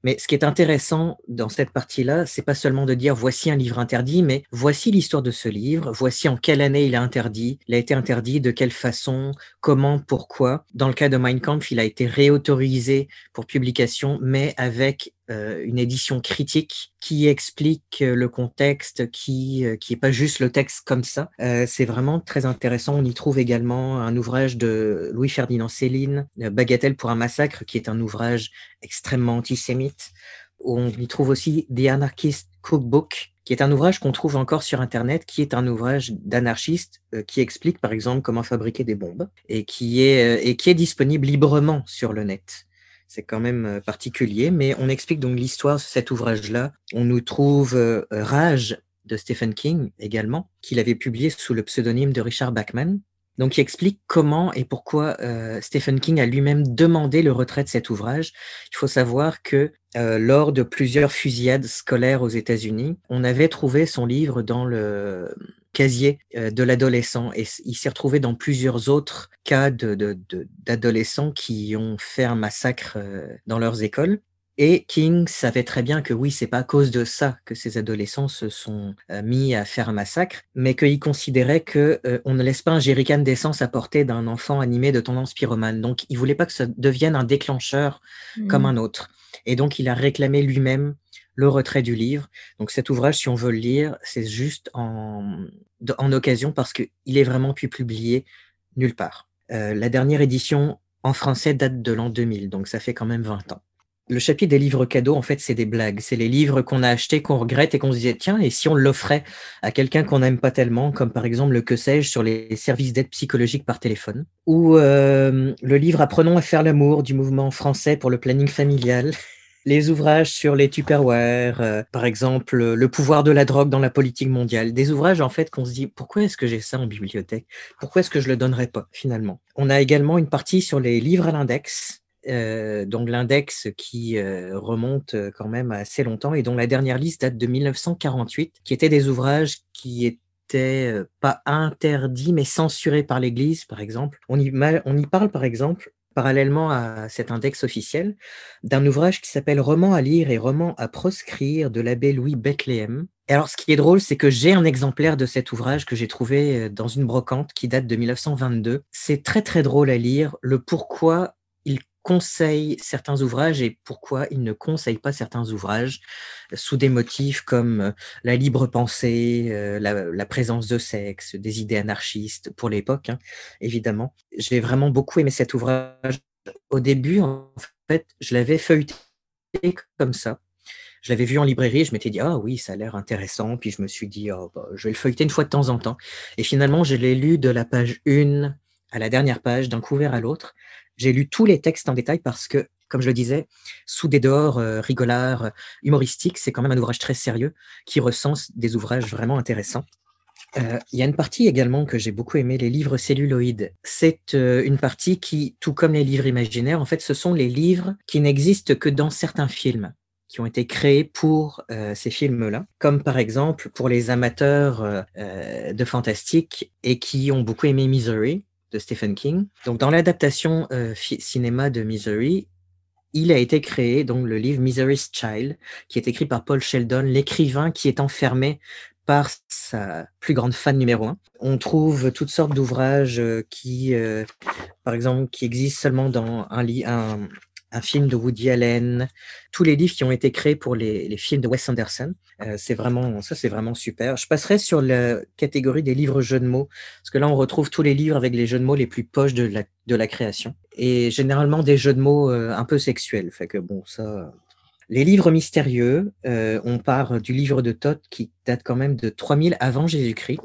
Speaker 6: Mais ce qui est intéressant dans cette partie-là, c'est pas seulement de dire voici un livre interdit, mais voici l'histoire de ce livre, voici en quelle année il est interdit, il a été interdit, de quelle façon, comment, pourquoi. Dans le cas de Mein Kampf, il a été réautorisé pour publication, mais avec euh, une édition critique qui explique le contexte, qui euh, qui est pas juste le texte comme ça. Euh, c'est vraiment très intéressant. On y trouve également un ouvrage de Louis-Ferdinand Céline, Bagatelle pour un massacre, qui est un ouvrage extrêmement antisémite. On y trouve aussi The Anarchist Cookbook, qui est un ouvrage qu'on trouve encore sur Internet, qui est un ouvrage d'anarchistes euh, qui explique par exemple comment fabriquer des bombes et qui est, euh, et qui est disponible librement sur le net. C'est quand même euh, particulier, mais on explique donc l'histoire de cet ouvrage-là. On nous trouve euh, Rage de Stephen King également, qu'il avait publié sous le pseudonyme de Richard Bachman. Donc, qui explique comment et pourquoi euh, Stephen King a lui-même demandé le retrait de cet ouvrage. Il faut savoir que euh, lors de plusieurs fusillades scolaires aux États-Unis, on avait trouvé son livre dans le casier euh, de l'adolescent et il s'est retrouvé dans plusieurs autres cas de, de, de, d'adolescents qui ont fait un massacre euh, dans leurs écoles. Et King savait très bien que oui, c'est pas à cause de ça que ces adolescents se sont euh, mis à faire un massacre, mais qu'il considérait que euh, on ne laisse pas un jerrycan d'essence à portée d'un enfant animé de tendance pyromane. Donc, il voulait pas que ça devienne un déclencheur mmh. comme un autre. Et donc, il a réclamé lui-même le retrait du livre. Donc, cet ouvrage, si on veut le lire, c'est juste en, en occasion parce qu'il est vraiment plus publié nulle part. Euh, la dernière édition en français date de l'an deux mille, donc ça fait quand même vingt ans. Le chapitre des livres cadeaux, en fait, c'est des blagues. C'est les livres qu'on a achetés, qu'on regrette et qu'on se disait, tiens, et si on l'offrait à quelqu'un qu'on n'aime pas tellement, comme par exemple le que sais-je sur les services d'aide psychologique par téléphone, ou euh, le livre Apprenons à faire l'amour du mouvement français pour le planning familial, les ouvrages sur les Tupperware, euh, par exemple, le pouvoir de la drogue dans la politique mondiale. Des ouvrages, en fait, qu'on se dit, pourquoi est-ce que j'ai ça en bibliothèque? Pourquoi est-ce que je le donnerais pas, finalement? On a également une partie sur les livres à l'index, Euh, donc l'index qui euh, remonte quand même à assez longtemps et dont la dernière liste date de mille neuf cent quarante-huit, qui étaient des ouvrages qui étaient euh, pas interdits mais censurés par l'Église, par exemple. On y, on y parle par exemple, parallèlement à cet index officiel, d'un ouvrage qui s'appelle Romans à lire et romans à proscrire de l'abbé Louis Bethléem. Et alors, ce qui est drôle, c'est que j'ai un exemplaire de cet ouvrage que j'ai trouvé dans une brocante qui date de mille neuf cent vingt-deux. C'est très très drôle à lire, le pourquoi il conseille certains ouvrages et pourquoi il ne conseille pas certains ouvrages sous des motifs comme la libre pensée, euh, la, la présence de sexe, des idées anarchistes pour l'époque, hein, évidemment. J'ai vraiment beaucoup aimé cet ouvrage. Au début, en fait, je l'avais feuilleté comme ça. Je l'avais vu en librairie, je m'étais dit « Ah oui, ça a l'air intéressant », puis je me suis dit oh, bah, « Je vais le feuilleter une fois de temps en temps ». Et finalement, je l'ai lu de la page un à la dernière page, d'un couvert à l'autre. J'ai lu tous les textes en détail parce que, comme je le disais, sous des dehors euh, rigolards, humoristiques, c'est quand même un ouvrage très sérieux qui recense des ouvrages vraiment intéressants. Euh, il y a une partie également que j'ai beaucoup aimé, les livres celluloïdes. C'est euh, une partie qui, tout comme les livres imaginaires, en fait, ce sont les livres qui n'existent que dans certains films, qui ont été créés pour euh, ces films-là, comme par exemple pour les amateurs euh, de fantastique et qui ont beaucoup aimé Misery, de Stephen King. Donc, dans l'adaptation euh, cinéma de Misery, il a été créé donc le livre Misery's Child, qui est écrit par Paul Sheldon, l'écrivain qui est enfermé par sa plus grande fan numéro un. On trouve toutes sortes d'ouvrages qui, euh, par exemple, qui existent seulement dans un, li- un, un film de Woody Allen, tous les livres qui ont été créés pour les, les films de Wes Anderson. Euh, c'est vraiment, ça, c'est vraiment super. Je passerai sur la catégorie des livres jeux de mots, parce que là, on retrouve tous les livres avec les jeux de mots les plus poches de la, de la création. Et généralement, des jeux de mots euh, un peu sexuels. Fait que bon, ça... Les livres mystérieux, euh, on part du livre de Thoth qui date quand même de trois mille avant Jésus-Christ.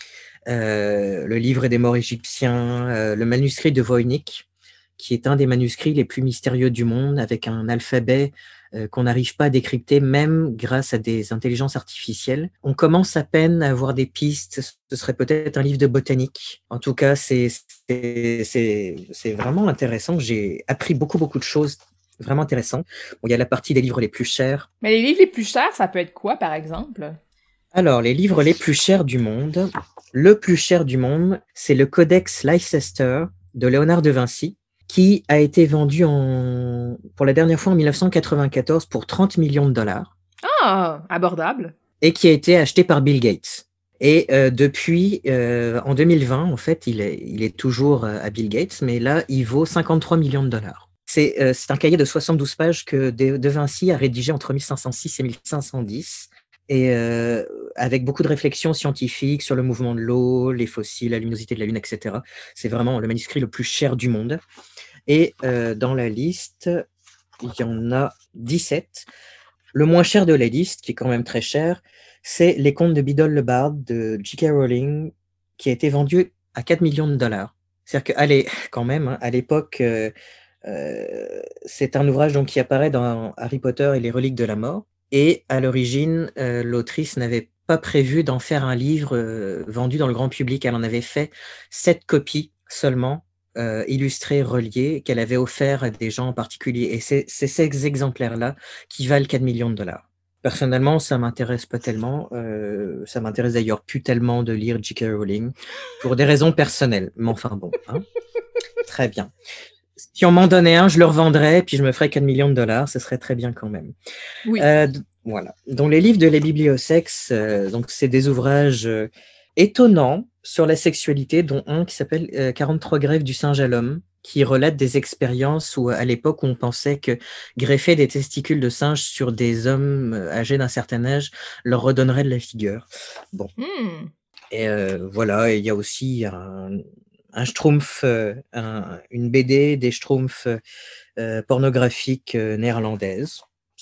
Speaker 6: Euh, le livre des morts égyptiens, euh, le manuscrit de Voynich, qui est un des manuscrits les plus mystérieux du monde, avec un alphabet euh, qu'on n'arrive pas à décrypter, même grâce à des intelligences artificielles. On commence à peine à avoir des pistes, ce serait peut-être un livre de botanique. En tout cas, c'est, c'est, c'est, c'est vraiment intéressant. J'ai appris beaucoup, beaucoup de choses vraiment intéressantes. Bon, il y a la partie des livres les plus chers.
Speaker 2: Mais les livres les plus chers, ça peut être quoi, par exemple?
Speaker 6: Alors, les livres les plus chers du monde, le plus cher du monde, c'est le Codex Leicester de Léonard de Vinci. qui a été vendu en, pour la dernière fois en mille neuf cent quatre-vingt-quatorze pour trente millions de dollars.
Speaker 2: Ah, abordable.
Speaker 6: Et qui a été acheté par Bill Gates. Et euh, depuis, euh, en deux mille vingt, en fait, il est, il est toujours euh, à Bill Gates, mais là, il vaut cinquante-trois millions de dollars. C'est, euh, c'est un cahier de soixante-douze pages que De, de Vinci a rédigé entre mille cinq cent six et mille cinq cent dix, et euh, avec beaucoup de réflexions scientifiques sur le mouvement de l'eau, les fossiles, la luminosité de la Lune, et cetera. C'est vraiment le manuscrit le plus cher du monde. Et euh, dans la liste, il y en a dix-sept. Le moins cher de la liste, qui est quand même très cher, c'est Les Contes de Biddle le Barde de J K Rowling, qui a été vendu à quatre millions de dollars. C'est-à-dire qu'allez, quand même, hein, à l'époque, euh, euh, c'est un ouvrage donc, qui apparaît dans Harry Potter et les Reliques de la Mort. Et à l'origine, euh, l'autrice n'avait pas prévu d'en faire un livre euh, vendu dans le grand public. Elle en avait fait sept copies seulement, euh, illustrées, reliées, qu'elle avait offert à des gens en particulier. Et c'est, c'est ces exemplaires-là qui valent quatre millions de dollars. Personnellement, ça m'intéresse pas tellement. Euh, ça m'intéresse d'ailleurs plus tellement de lire J K Rowling pour des raisons personnelles. Mais enfin bon, hein. Très bien. Si on m'en donnait un, je le revendrais, puis je me ferais quatre millions de dollars, ce serait très bien quand même.
Speaker 2: Oui.
Speaker 6: Euh, d- voilà. Donc les livres de les bibliosexes, euh, donc c'est des ouvrages euh, étonnants sur la sexualité, dont un qui s'appelle euh, quarante-trois greffes du singe à l'homme, qui relate des expériences où, à l'époque, où on pensait que greffer des testicules de singe sur des hommes euh, âgés d'un certain âge leur redonnerait de la figure. Bon.
Speaker 2: Hmm.
Speaker 6: Et euh, voilà, et il y a aussi un, un schtroumpf, euh, un- une B D des schtroumpfs euh, pornographiques euh, néerlandaises.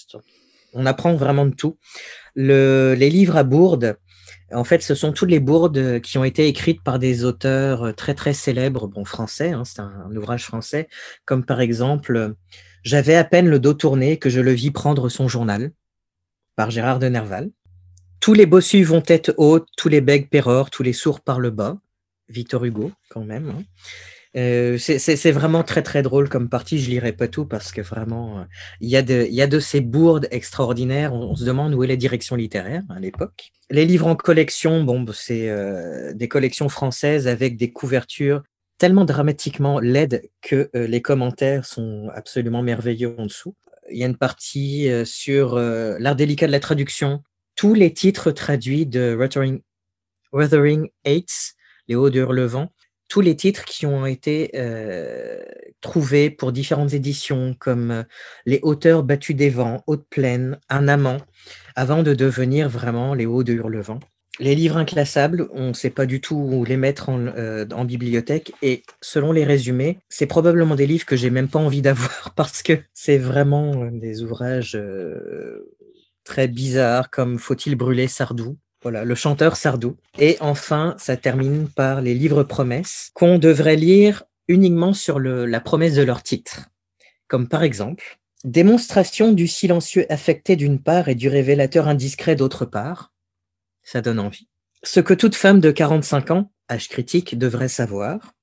Speaker 6: On apprend vraiment de tout. Le, les livres à bourdes, en fait, ce sont toutes les bourdes qui ont été écrites par des auteurs très très célèbres, bon français, hein, c'est un, un ouvrage français, comme par exemple « J'avais à peine le dos tourné que je le vis prendre son journal » par Gérard de Nerval. « Tous les bossus vont tête haute, tous les bègues pérorent, tous les sourds parlent bas » Victor Hugo, quand même. Hein. Euh, c'est, c'est, c'est vraiment très très drôle comme partie. Je lirai pas tout parce que vraiment, euh, il y a de, il y a de ces bourdes extraordinaires. On, on se demande où est la direction littéraire à l'époque. Les livres en collection, bon, c'est euh, des collections françaises avec des couvertures tellement dramatiquement laides que euh, les commentaires sont absolument merveilleux en dessous. Il y a une partie euh, sur euh, l'art délicat de la traduction. Tous les titres traduits de Wuthering, Wuthering Heights, Les Hauts de Hurlevent, tous les titres qui ont été euh, trouvés pour différentes éditions, comme euh, Les Hauteurs battues des vents, Haute Plaine, Un amant, avant de devenir vraiment Les Hauts de Hurlevent. Les livres inclassables, on ne sait pas du tout où les mettre en, euh, en bibliothèque, et selon les résumés, c'est probablement des livres que j'ai même pas envie d'avoir parce que c'est vraiment des ouvrages euh, très bizarres, comme Faut-il brûler Sardou? Voilà, le chanteur Sardou. Et enfin, ça termine par les livres promesses qu'on devrait lire uniquement sur le, la promesse de leur titre. Comme par exemple, démonstration du silencieux affecté d'une part et du révélateur indiscret d'autre part. Ça donne envie. Ce que toute femme de quarante-cinq ans, âge critique, devrait savoir.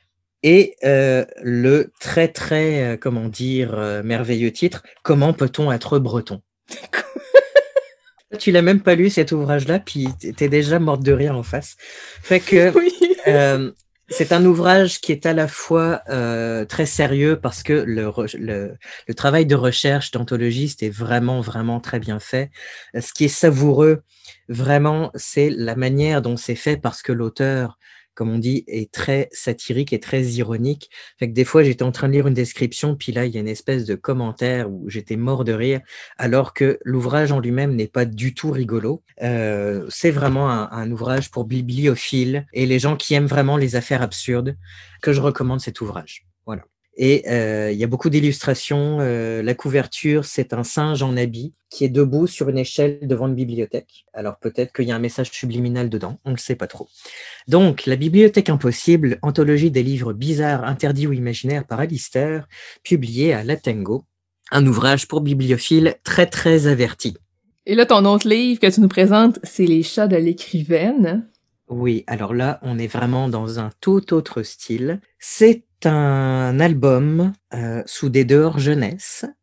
Speaker 6: Et euh, le très très, euh, comment dire, euh, merveilleux titre, Comment peut-on être breton? Tu l'as même pas lu cet ouvrage-là, puis t'es déjà morte de rire en face. Fait que
Speaker 2: Oui.
Speaker 6: euh, c'est un ouvrage qui est à la fois euh, très sérieux parce que le, le, le travail de recherche d'anthologiste est vraiment, vraiment très bien fait. Ce qui est savoureux, vraiment, c'est la manière dont c'est fait parce que l'auteur, comme on dit, est très satirique et très ironique. Fait que des fois, j'étais en train de lire une description, puis là, il y a une espèce de commentaire où j'étais mort de rire, alors que l'ouvrage en lui-même n'est pas du tout rigolo. Euh, c'est vraiment un, un ouvrage pour bibliophiles et les gens qui aiment vraiment les affaires absurdes que je recommande cet ouvrage. Voilà. Et euh, il y a beaucoup d'illustrations. Euh, la couverture, c'est un singe en habit qui est debout sur une échelle devant une bibliothèque. Alors peut-être qu'il y a un message subliminal dedans, on ne le sait pas trop. Donc, La Bibliothèque Impossible, anthologie des livres bizarres, interdits ou imaginaires par Alistair, publié à Latengo. Un ouvrage pour bibliophiles très très avertis.
Speaker 2: Et là, ton autre livre que tu nous présentes, c'est Les Chats de l'écrivaine.
Speaker 6: Oui, alors là, on est vraiment dans un tout autre style. C'est un album euh, sous des dehors jeunesse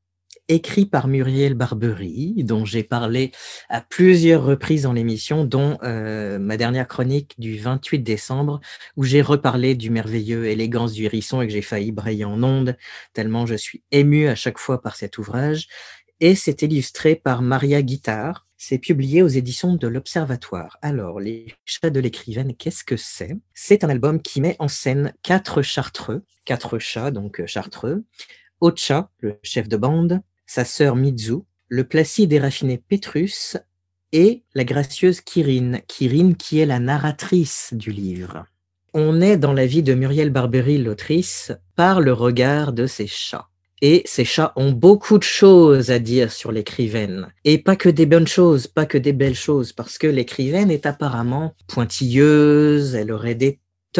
Speaker 6: écrit par Muriel Barbery, dont j'ai parlé à plusieurs reprises dans l'émission, dont euh, ma dernière chronique du vingt-huit décembre, où j'ai reparlé du merveilleux Élégance du hérisson et que j'ai failli brailler en ondes, tellement je suis ému à chaque fois par cet ouvrage. Et c'est illustré par Maria Guittard. C'est publié aux éditions de l'Observatoire. Alors, Les chats de l'écrivaine, qu'est-ce que c'est? C'est un album qui met en scène quatre chartreux, quatre chats, donc chartreux, Ocha, le chef de bande, sa sœur Mizu, le placide et raffiné Pétrus et la gracieuse Quirine, Quirine qui est la narratrice du livre. On est dans la vie de Muriel Barbery, l'autrice, par le regard de ses chats. Et ces chats ont beaucoup de choses à dire sur l'écrivaine. Et pas que des bonnes choses, pas que des belles choses, parce que l'écrivaine est apparemment pointilleuse, elle aurait des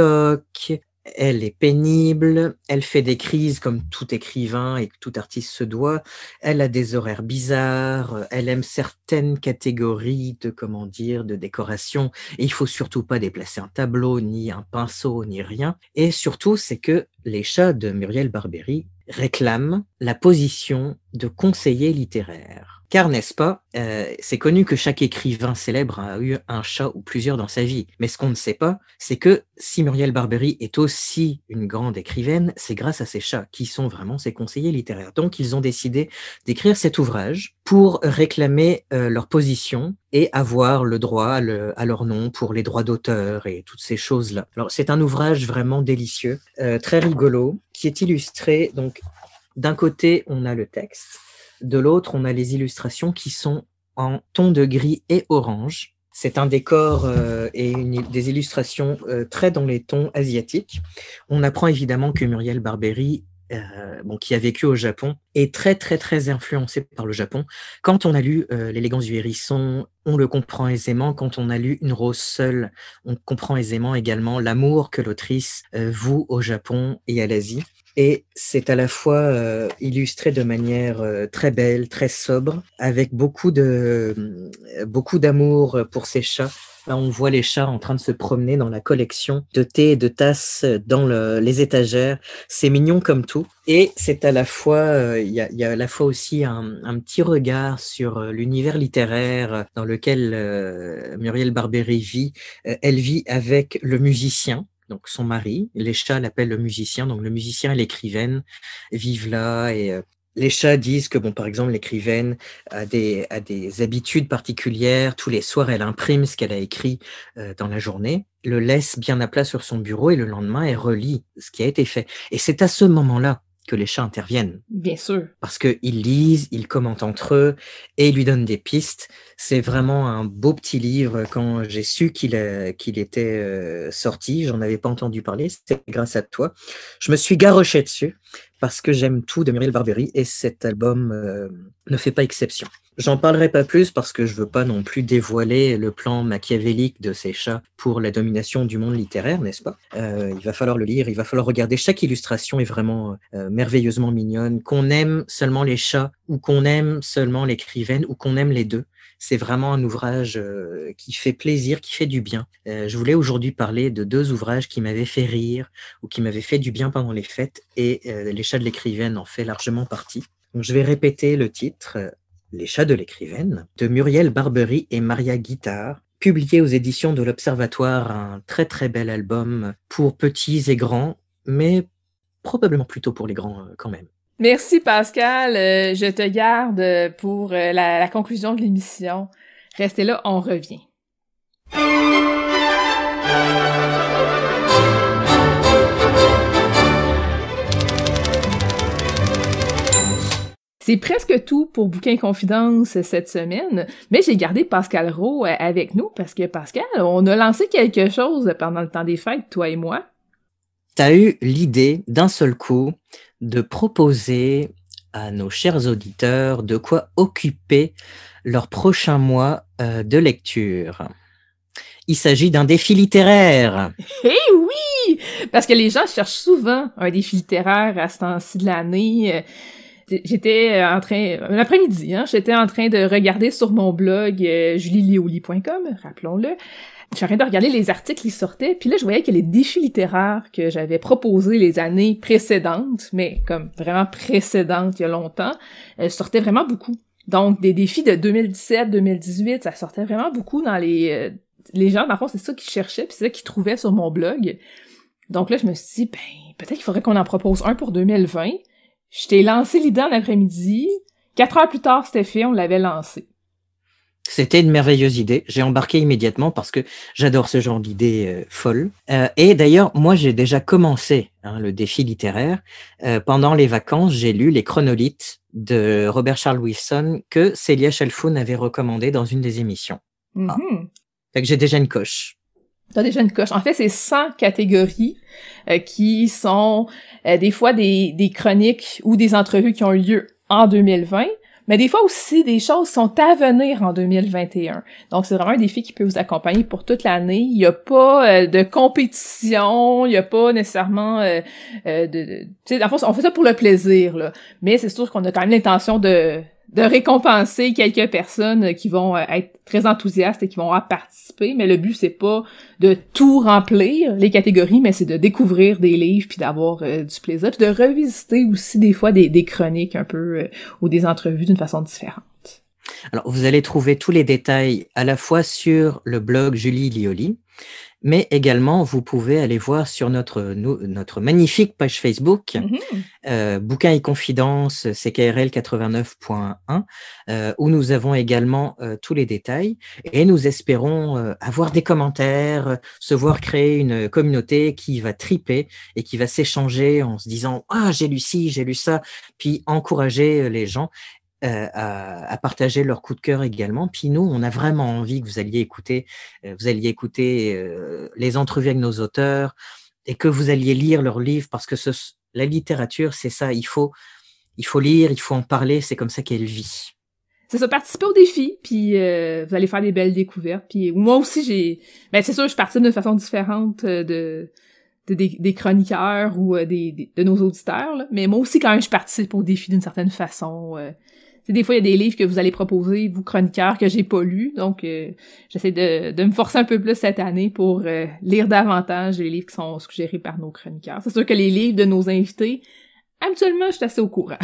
Speaker 6: tocs, elle est pénible, elle fait des crises comme tout écrivain et tout artiste se doit, elle a des horaires bizarres, elle aime certaines catégories de, comment dire, de décoration, et il faut surtout pas déplacer un tableau, ni un pinceau, ni rien. Et surtout, c'est que les chats de Muriel Barbery réclament la position de conseiller littéraire. Car, n'est-ce pas, euh, c'est connu que chaque écrivain célèbre a eu un chat ou plusieurs dans sa vie. Mais ce qu'on ne sait pas, c'est que si Muriel Barbery est aussi une grande écrivaine, c'est grâce à ses chats, qui sont vraiment ses conseillers littéraires. Donc, ils ont décidé d'écrire cet ouvrage pour réclamer euh, leur position et avoir le droit à, le, à leur nom pour les droits d'auteur et toutes ces choses-là. Alors, c'est un ouvrage vraiment délicieux, euh, très rigolo, qui est illustré. Donc, d'un côté, on a le texte. De l'autre, on a les illustrations qui sont en ton de gris et orange. C'est un décor euh, et une, des illustrations euh, très dans les tons asiatiques. On apprend évidemment que Muriel Barbery, euh, bon, qui a vécu au Japon, est très très très influencée par le Japon. Quand on a lu euh, L'élégance du hérisson, on le comprend aisément. Quand on a lu Une rose seule, on comprend aisément également l'amour que l'autrice euh, voue au Japon et à l'Asie. Et c'est à la fois euh, illustré de manière euh, très belle, très sobre, avec beaucoup de euh, beaucoup d'amour pour ces chats. Là, on voit les chats en train de se promener dans la collection de thé et de tasses dans le, les étagères. C'est mignon comme tout. Et c'est à la fois, il euh, y, y a à la fois aussi un, un petit regard sur euh, l'univers littéraire dans lequel euh, Muriel Barbery vit. Euh, elle vit avec le musicien, donc son mari. Les chats l'appellent le musicien, donc le musicien et l'écrivaine vivent là. Et euh, les chats disent que, bon, par exemple, l'écrivaine a des, a des habitudes particulières. Tous les soirs, elle imprime ce qu'elle a écrit euh, dans la journée, le laisse bien à plat sur son bureau et le lendemain, elle relit ce qui a été fait. Et c'est à ce moment-là que les chats interviennent.
Speaker 2: Bien sûr.
Speaker 6: Parce qu'ils lisent, ils commentent entre eux et ils lui donnent des pistes. C'est vraiment un beau petit livre. Quand j'ai su qu'il, a, qu'il était euh, sorti, j'en avais pas entendu parler, c'était grâce à toi. Je me suis garroché dessus parce que j'aime tout de Muriel Barbery et cet album euh, ne fait pas exception. J'en parlerai pas plus parce que je veux pas non plus dévoiler le plan machiavélique de ces chats pour la domination du monde littéraire, n'est-ce pas? euh, Il va falloir le lire, il va falloir regarder. Chaque illustration est vraiment euh, merveilleusement mignonne. Qu'on aime seulement les chats ou qu'on aime seulement l'écrivaine ou qu'on aime les deux, c'est vraiment un ouvrage euh, qui fait plaisir, qui fait du bien. Euh, je voulais aujourd'hui parler de deux ouvrages qui m'avaient fait rire ou qui m'avaient fait du bien pendant les fêtes et euh, Les chats de l'écrivaine en fait largement partie. Donc, je vais répéter le titre. Les chats de l'écrivaine, de Muriel Barbery et Maria Guittard, publié aux éditions de l'Observatoire, un très très bel album pour petits et grands, mais probablement plutôt pour les grands quand même.
Speaker 2: Merci Pascal, euh, je te garde pour euh, la, la conclusion de l'émission. Restez là, on revient. C'est presque tout pour Bouquin Confidence cette semaine, mais j'ai gardé Pascal Rowe avec nous parce que Pascal, on a lancé quelque chose pendant le temps des fêtes, toi et moi.
Speaker 6: T'as eu l'idée d'un seul coup de proposer à nos chers auditeurs de quoi occuper leur prochain mois euh, de lecture. Il s'agit d'un défi littéraire.
Speaker 2: Eh oui! Parce que les gens cherchent souvent un défi littéraire à ce temps-ci de l'année. J'étais en train, un après-midi, hein, j'étais en train de regarder sur mon blog euh, julie lioli point com, rappelons-le, j'ai arrêté de regarder les articles qui sortaient, puis là, je voyais que les défis littéraires que j'avais proposés les années précédentes, mais comme vraiment précédentes, il y a longtemps, euh, sortaient vraiment beaucoup. Donc, des défis de deux mille dix-sept, deux mille dix-huit, ça sortait vraiment beaucoup dans les... Euh, les gens, dans le fond, c'est ça qu'ils cherchaient, puis c'est ça qu'ils trouvaient sur mon blog. Donc là, je me suis dit, ben, peut-être qu'il faudrait qu'on en propose un pour deux mille vingt. Je t'ai lancé l'idée en après-midi. Quatre heures plus tard, c'était fait, on l'avait lancé.
Speaker 6: C'était une merveilleuse idée. J'ai embarqué immédiatement parce que j'adore ce genre d'idée euh, folle. Euh, et d'ailleurs, moi, j'ai déjà commencé hein, le défi littéraire. Euh, pendant les vacances, j'ai lu Les Chronolithes de Robert Charles Wilson que Célia Chalfoun avait recommandé dans une des émissions.
Speaker 2: Mm-hmm.
Speaker 6: Ah. Fait que j'ai déjà une coche.
Speaker 2: T'as déjà une coche. En fait, c'est cent catégories euh, qui sont euh, des fois des, des chroniques ou des entrevues qui ont eu lieu en deux mille vingt, mais des fois aussi des choses sont à venir en deux mille vingt et un. Donc, c'est vraiment un défi qui peut vous accompagner pour toute l'année. Il n'y a pas euh, de compétition, il n'y a pas nécessairement euh, euh, de... de tu sais, dans le fond, on fait ça pour le plaisir, là. Mais c'est sûr qu'on a quand même l'intention de... de récompenser quelques personnes qui vont être très enthousiastes et qui vont avoir participé, mais le but, c'est pas de tout remplir, les catégories, mais c'est de découvrir des livres puis d'avoir euh, du plaisir, puis de revisiter aussi des fois des, des chroniques un peu euh, ou des entrevues d'une façon différente.
Speaker 6: Alors, vous allez trouver tous les détails à la fois sur le blog Julie Lioli, mais également, vous pouvez aller voir sur notre, notre magnifique page Facebook, mm-hmm. euh, Bouquins et Confidences, C K R L quatre-vingt-neuf point un, euh, où nous avons également euh, tous les détails. Et nous espérons euh, avoir des commentaires, euh, se voir créer une communauté qui va triper et qui va s'échanger en se disant « Ah, j'ai lu ci, j'ai lu ça », puis encourager les gens. Euh, à, à partager leur coup de cœur également. Puis nous, on a vraiment envie que vous alliez écouter, euh, vous alliez écouter euh, les entrevues avec nos auteurs et que vous alliez lire leurs livres parce que ce, la littérature, c'est ça. Il faut, il faut lire, il faut en parler. C'est comme ça qu'elle vit.
Speaker 2: C'est ça, participer au défi, puis euh, vous allez faire des belles découvertes. Puis moi aussi, j'ai, ben c'est sûr, je participe de façon différente de. de des, des chroniqueurs ou euh, des, des de nos auditeurs, là. Mais moi aussi, quand même, je participe au défi d'une certaine façon. Euh, C'est des fois, il y a des livres que vous allez proposer, vous chroniqueurs, que j'ai pas lus, donc euh, j'essaie de, de me forcer un peu plus cette année pour euh, lire davantage les livres qui sont suggérés par nos chroniqueurs. C'est sûr que les livres de nos invités, habituellement, je suis assez au courant.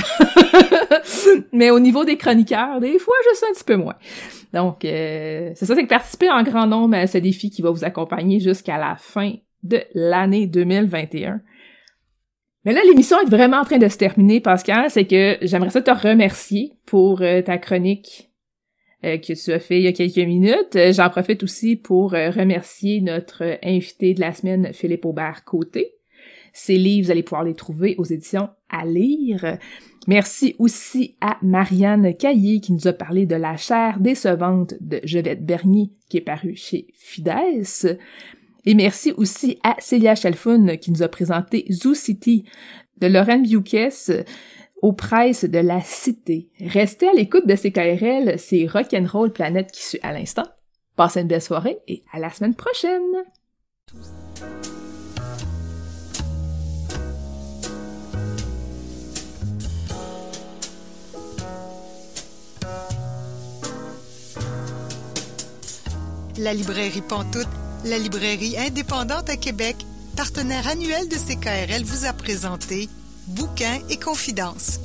Speaker 2: Mais au niveau des chroniqueurs, des fois, je suis un petit peu moins. Donc, euh, c'est ça, c'est que participer en grand nombre à ce défi qui va vous accompagner jusqu'à la fin de l'année deux mille vingt et un. Mais là, l'émission est vraiment en train de se terminer, Pascal. C'est que j'aimerais ça te remercier pour euh, ta chronique euh, que tu as fait il y a quelques minutes. Euh, j'en profite aussi pour euh, remercier notre euh, invité de la semaine, Philippe Aubert-Côté. Ses livres, vous allez pouvoir les trouver aux éditions À lire. Merci aussi à Marianne Caillé qui nous a parlé de La chair décevante de Jevette Bernier qui est paru chez Fides. Et merci aussi à Célia Chalfoun qui nous a présenté Zoo City de Lorraine Bioukes aux presses de la Cité. Restez à l'écoute de C K R L, c'est Rock'n'Roll Planète qui suit à l'instant. Passez une belle soirée et à la semaine prochaine!
Speaker 1: La librairie Pantoute, la librairie indépendante à Québec, partenaire annuel de C K R L, vous a présenté Bouquins et Confidences.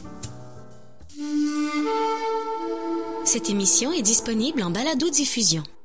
Speaker 7: Cette émission est disponible en balado-diffusion.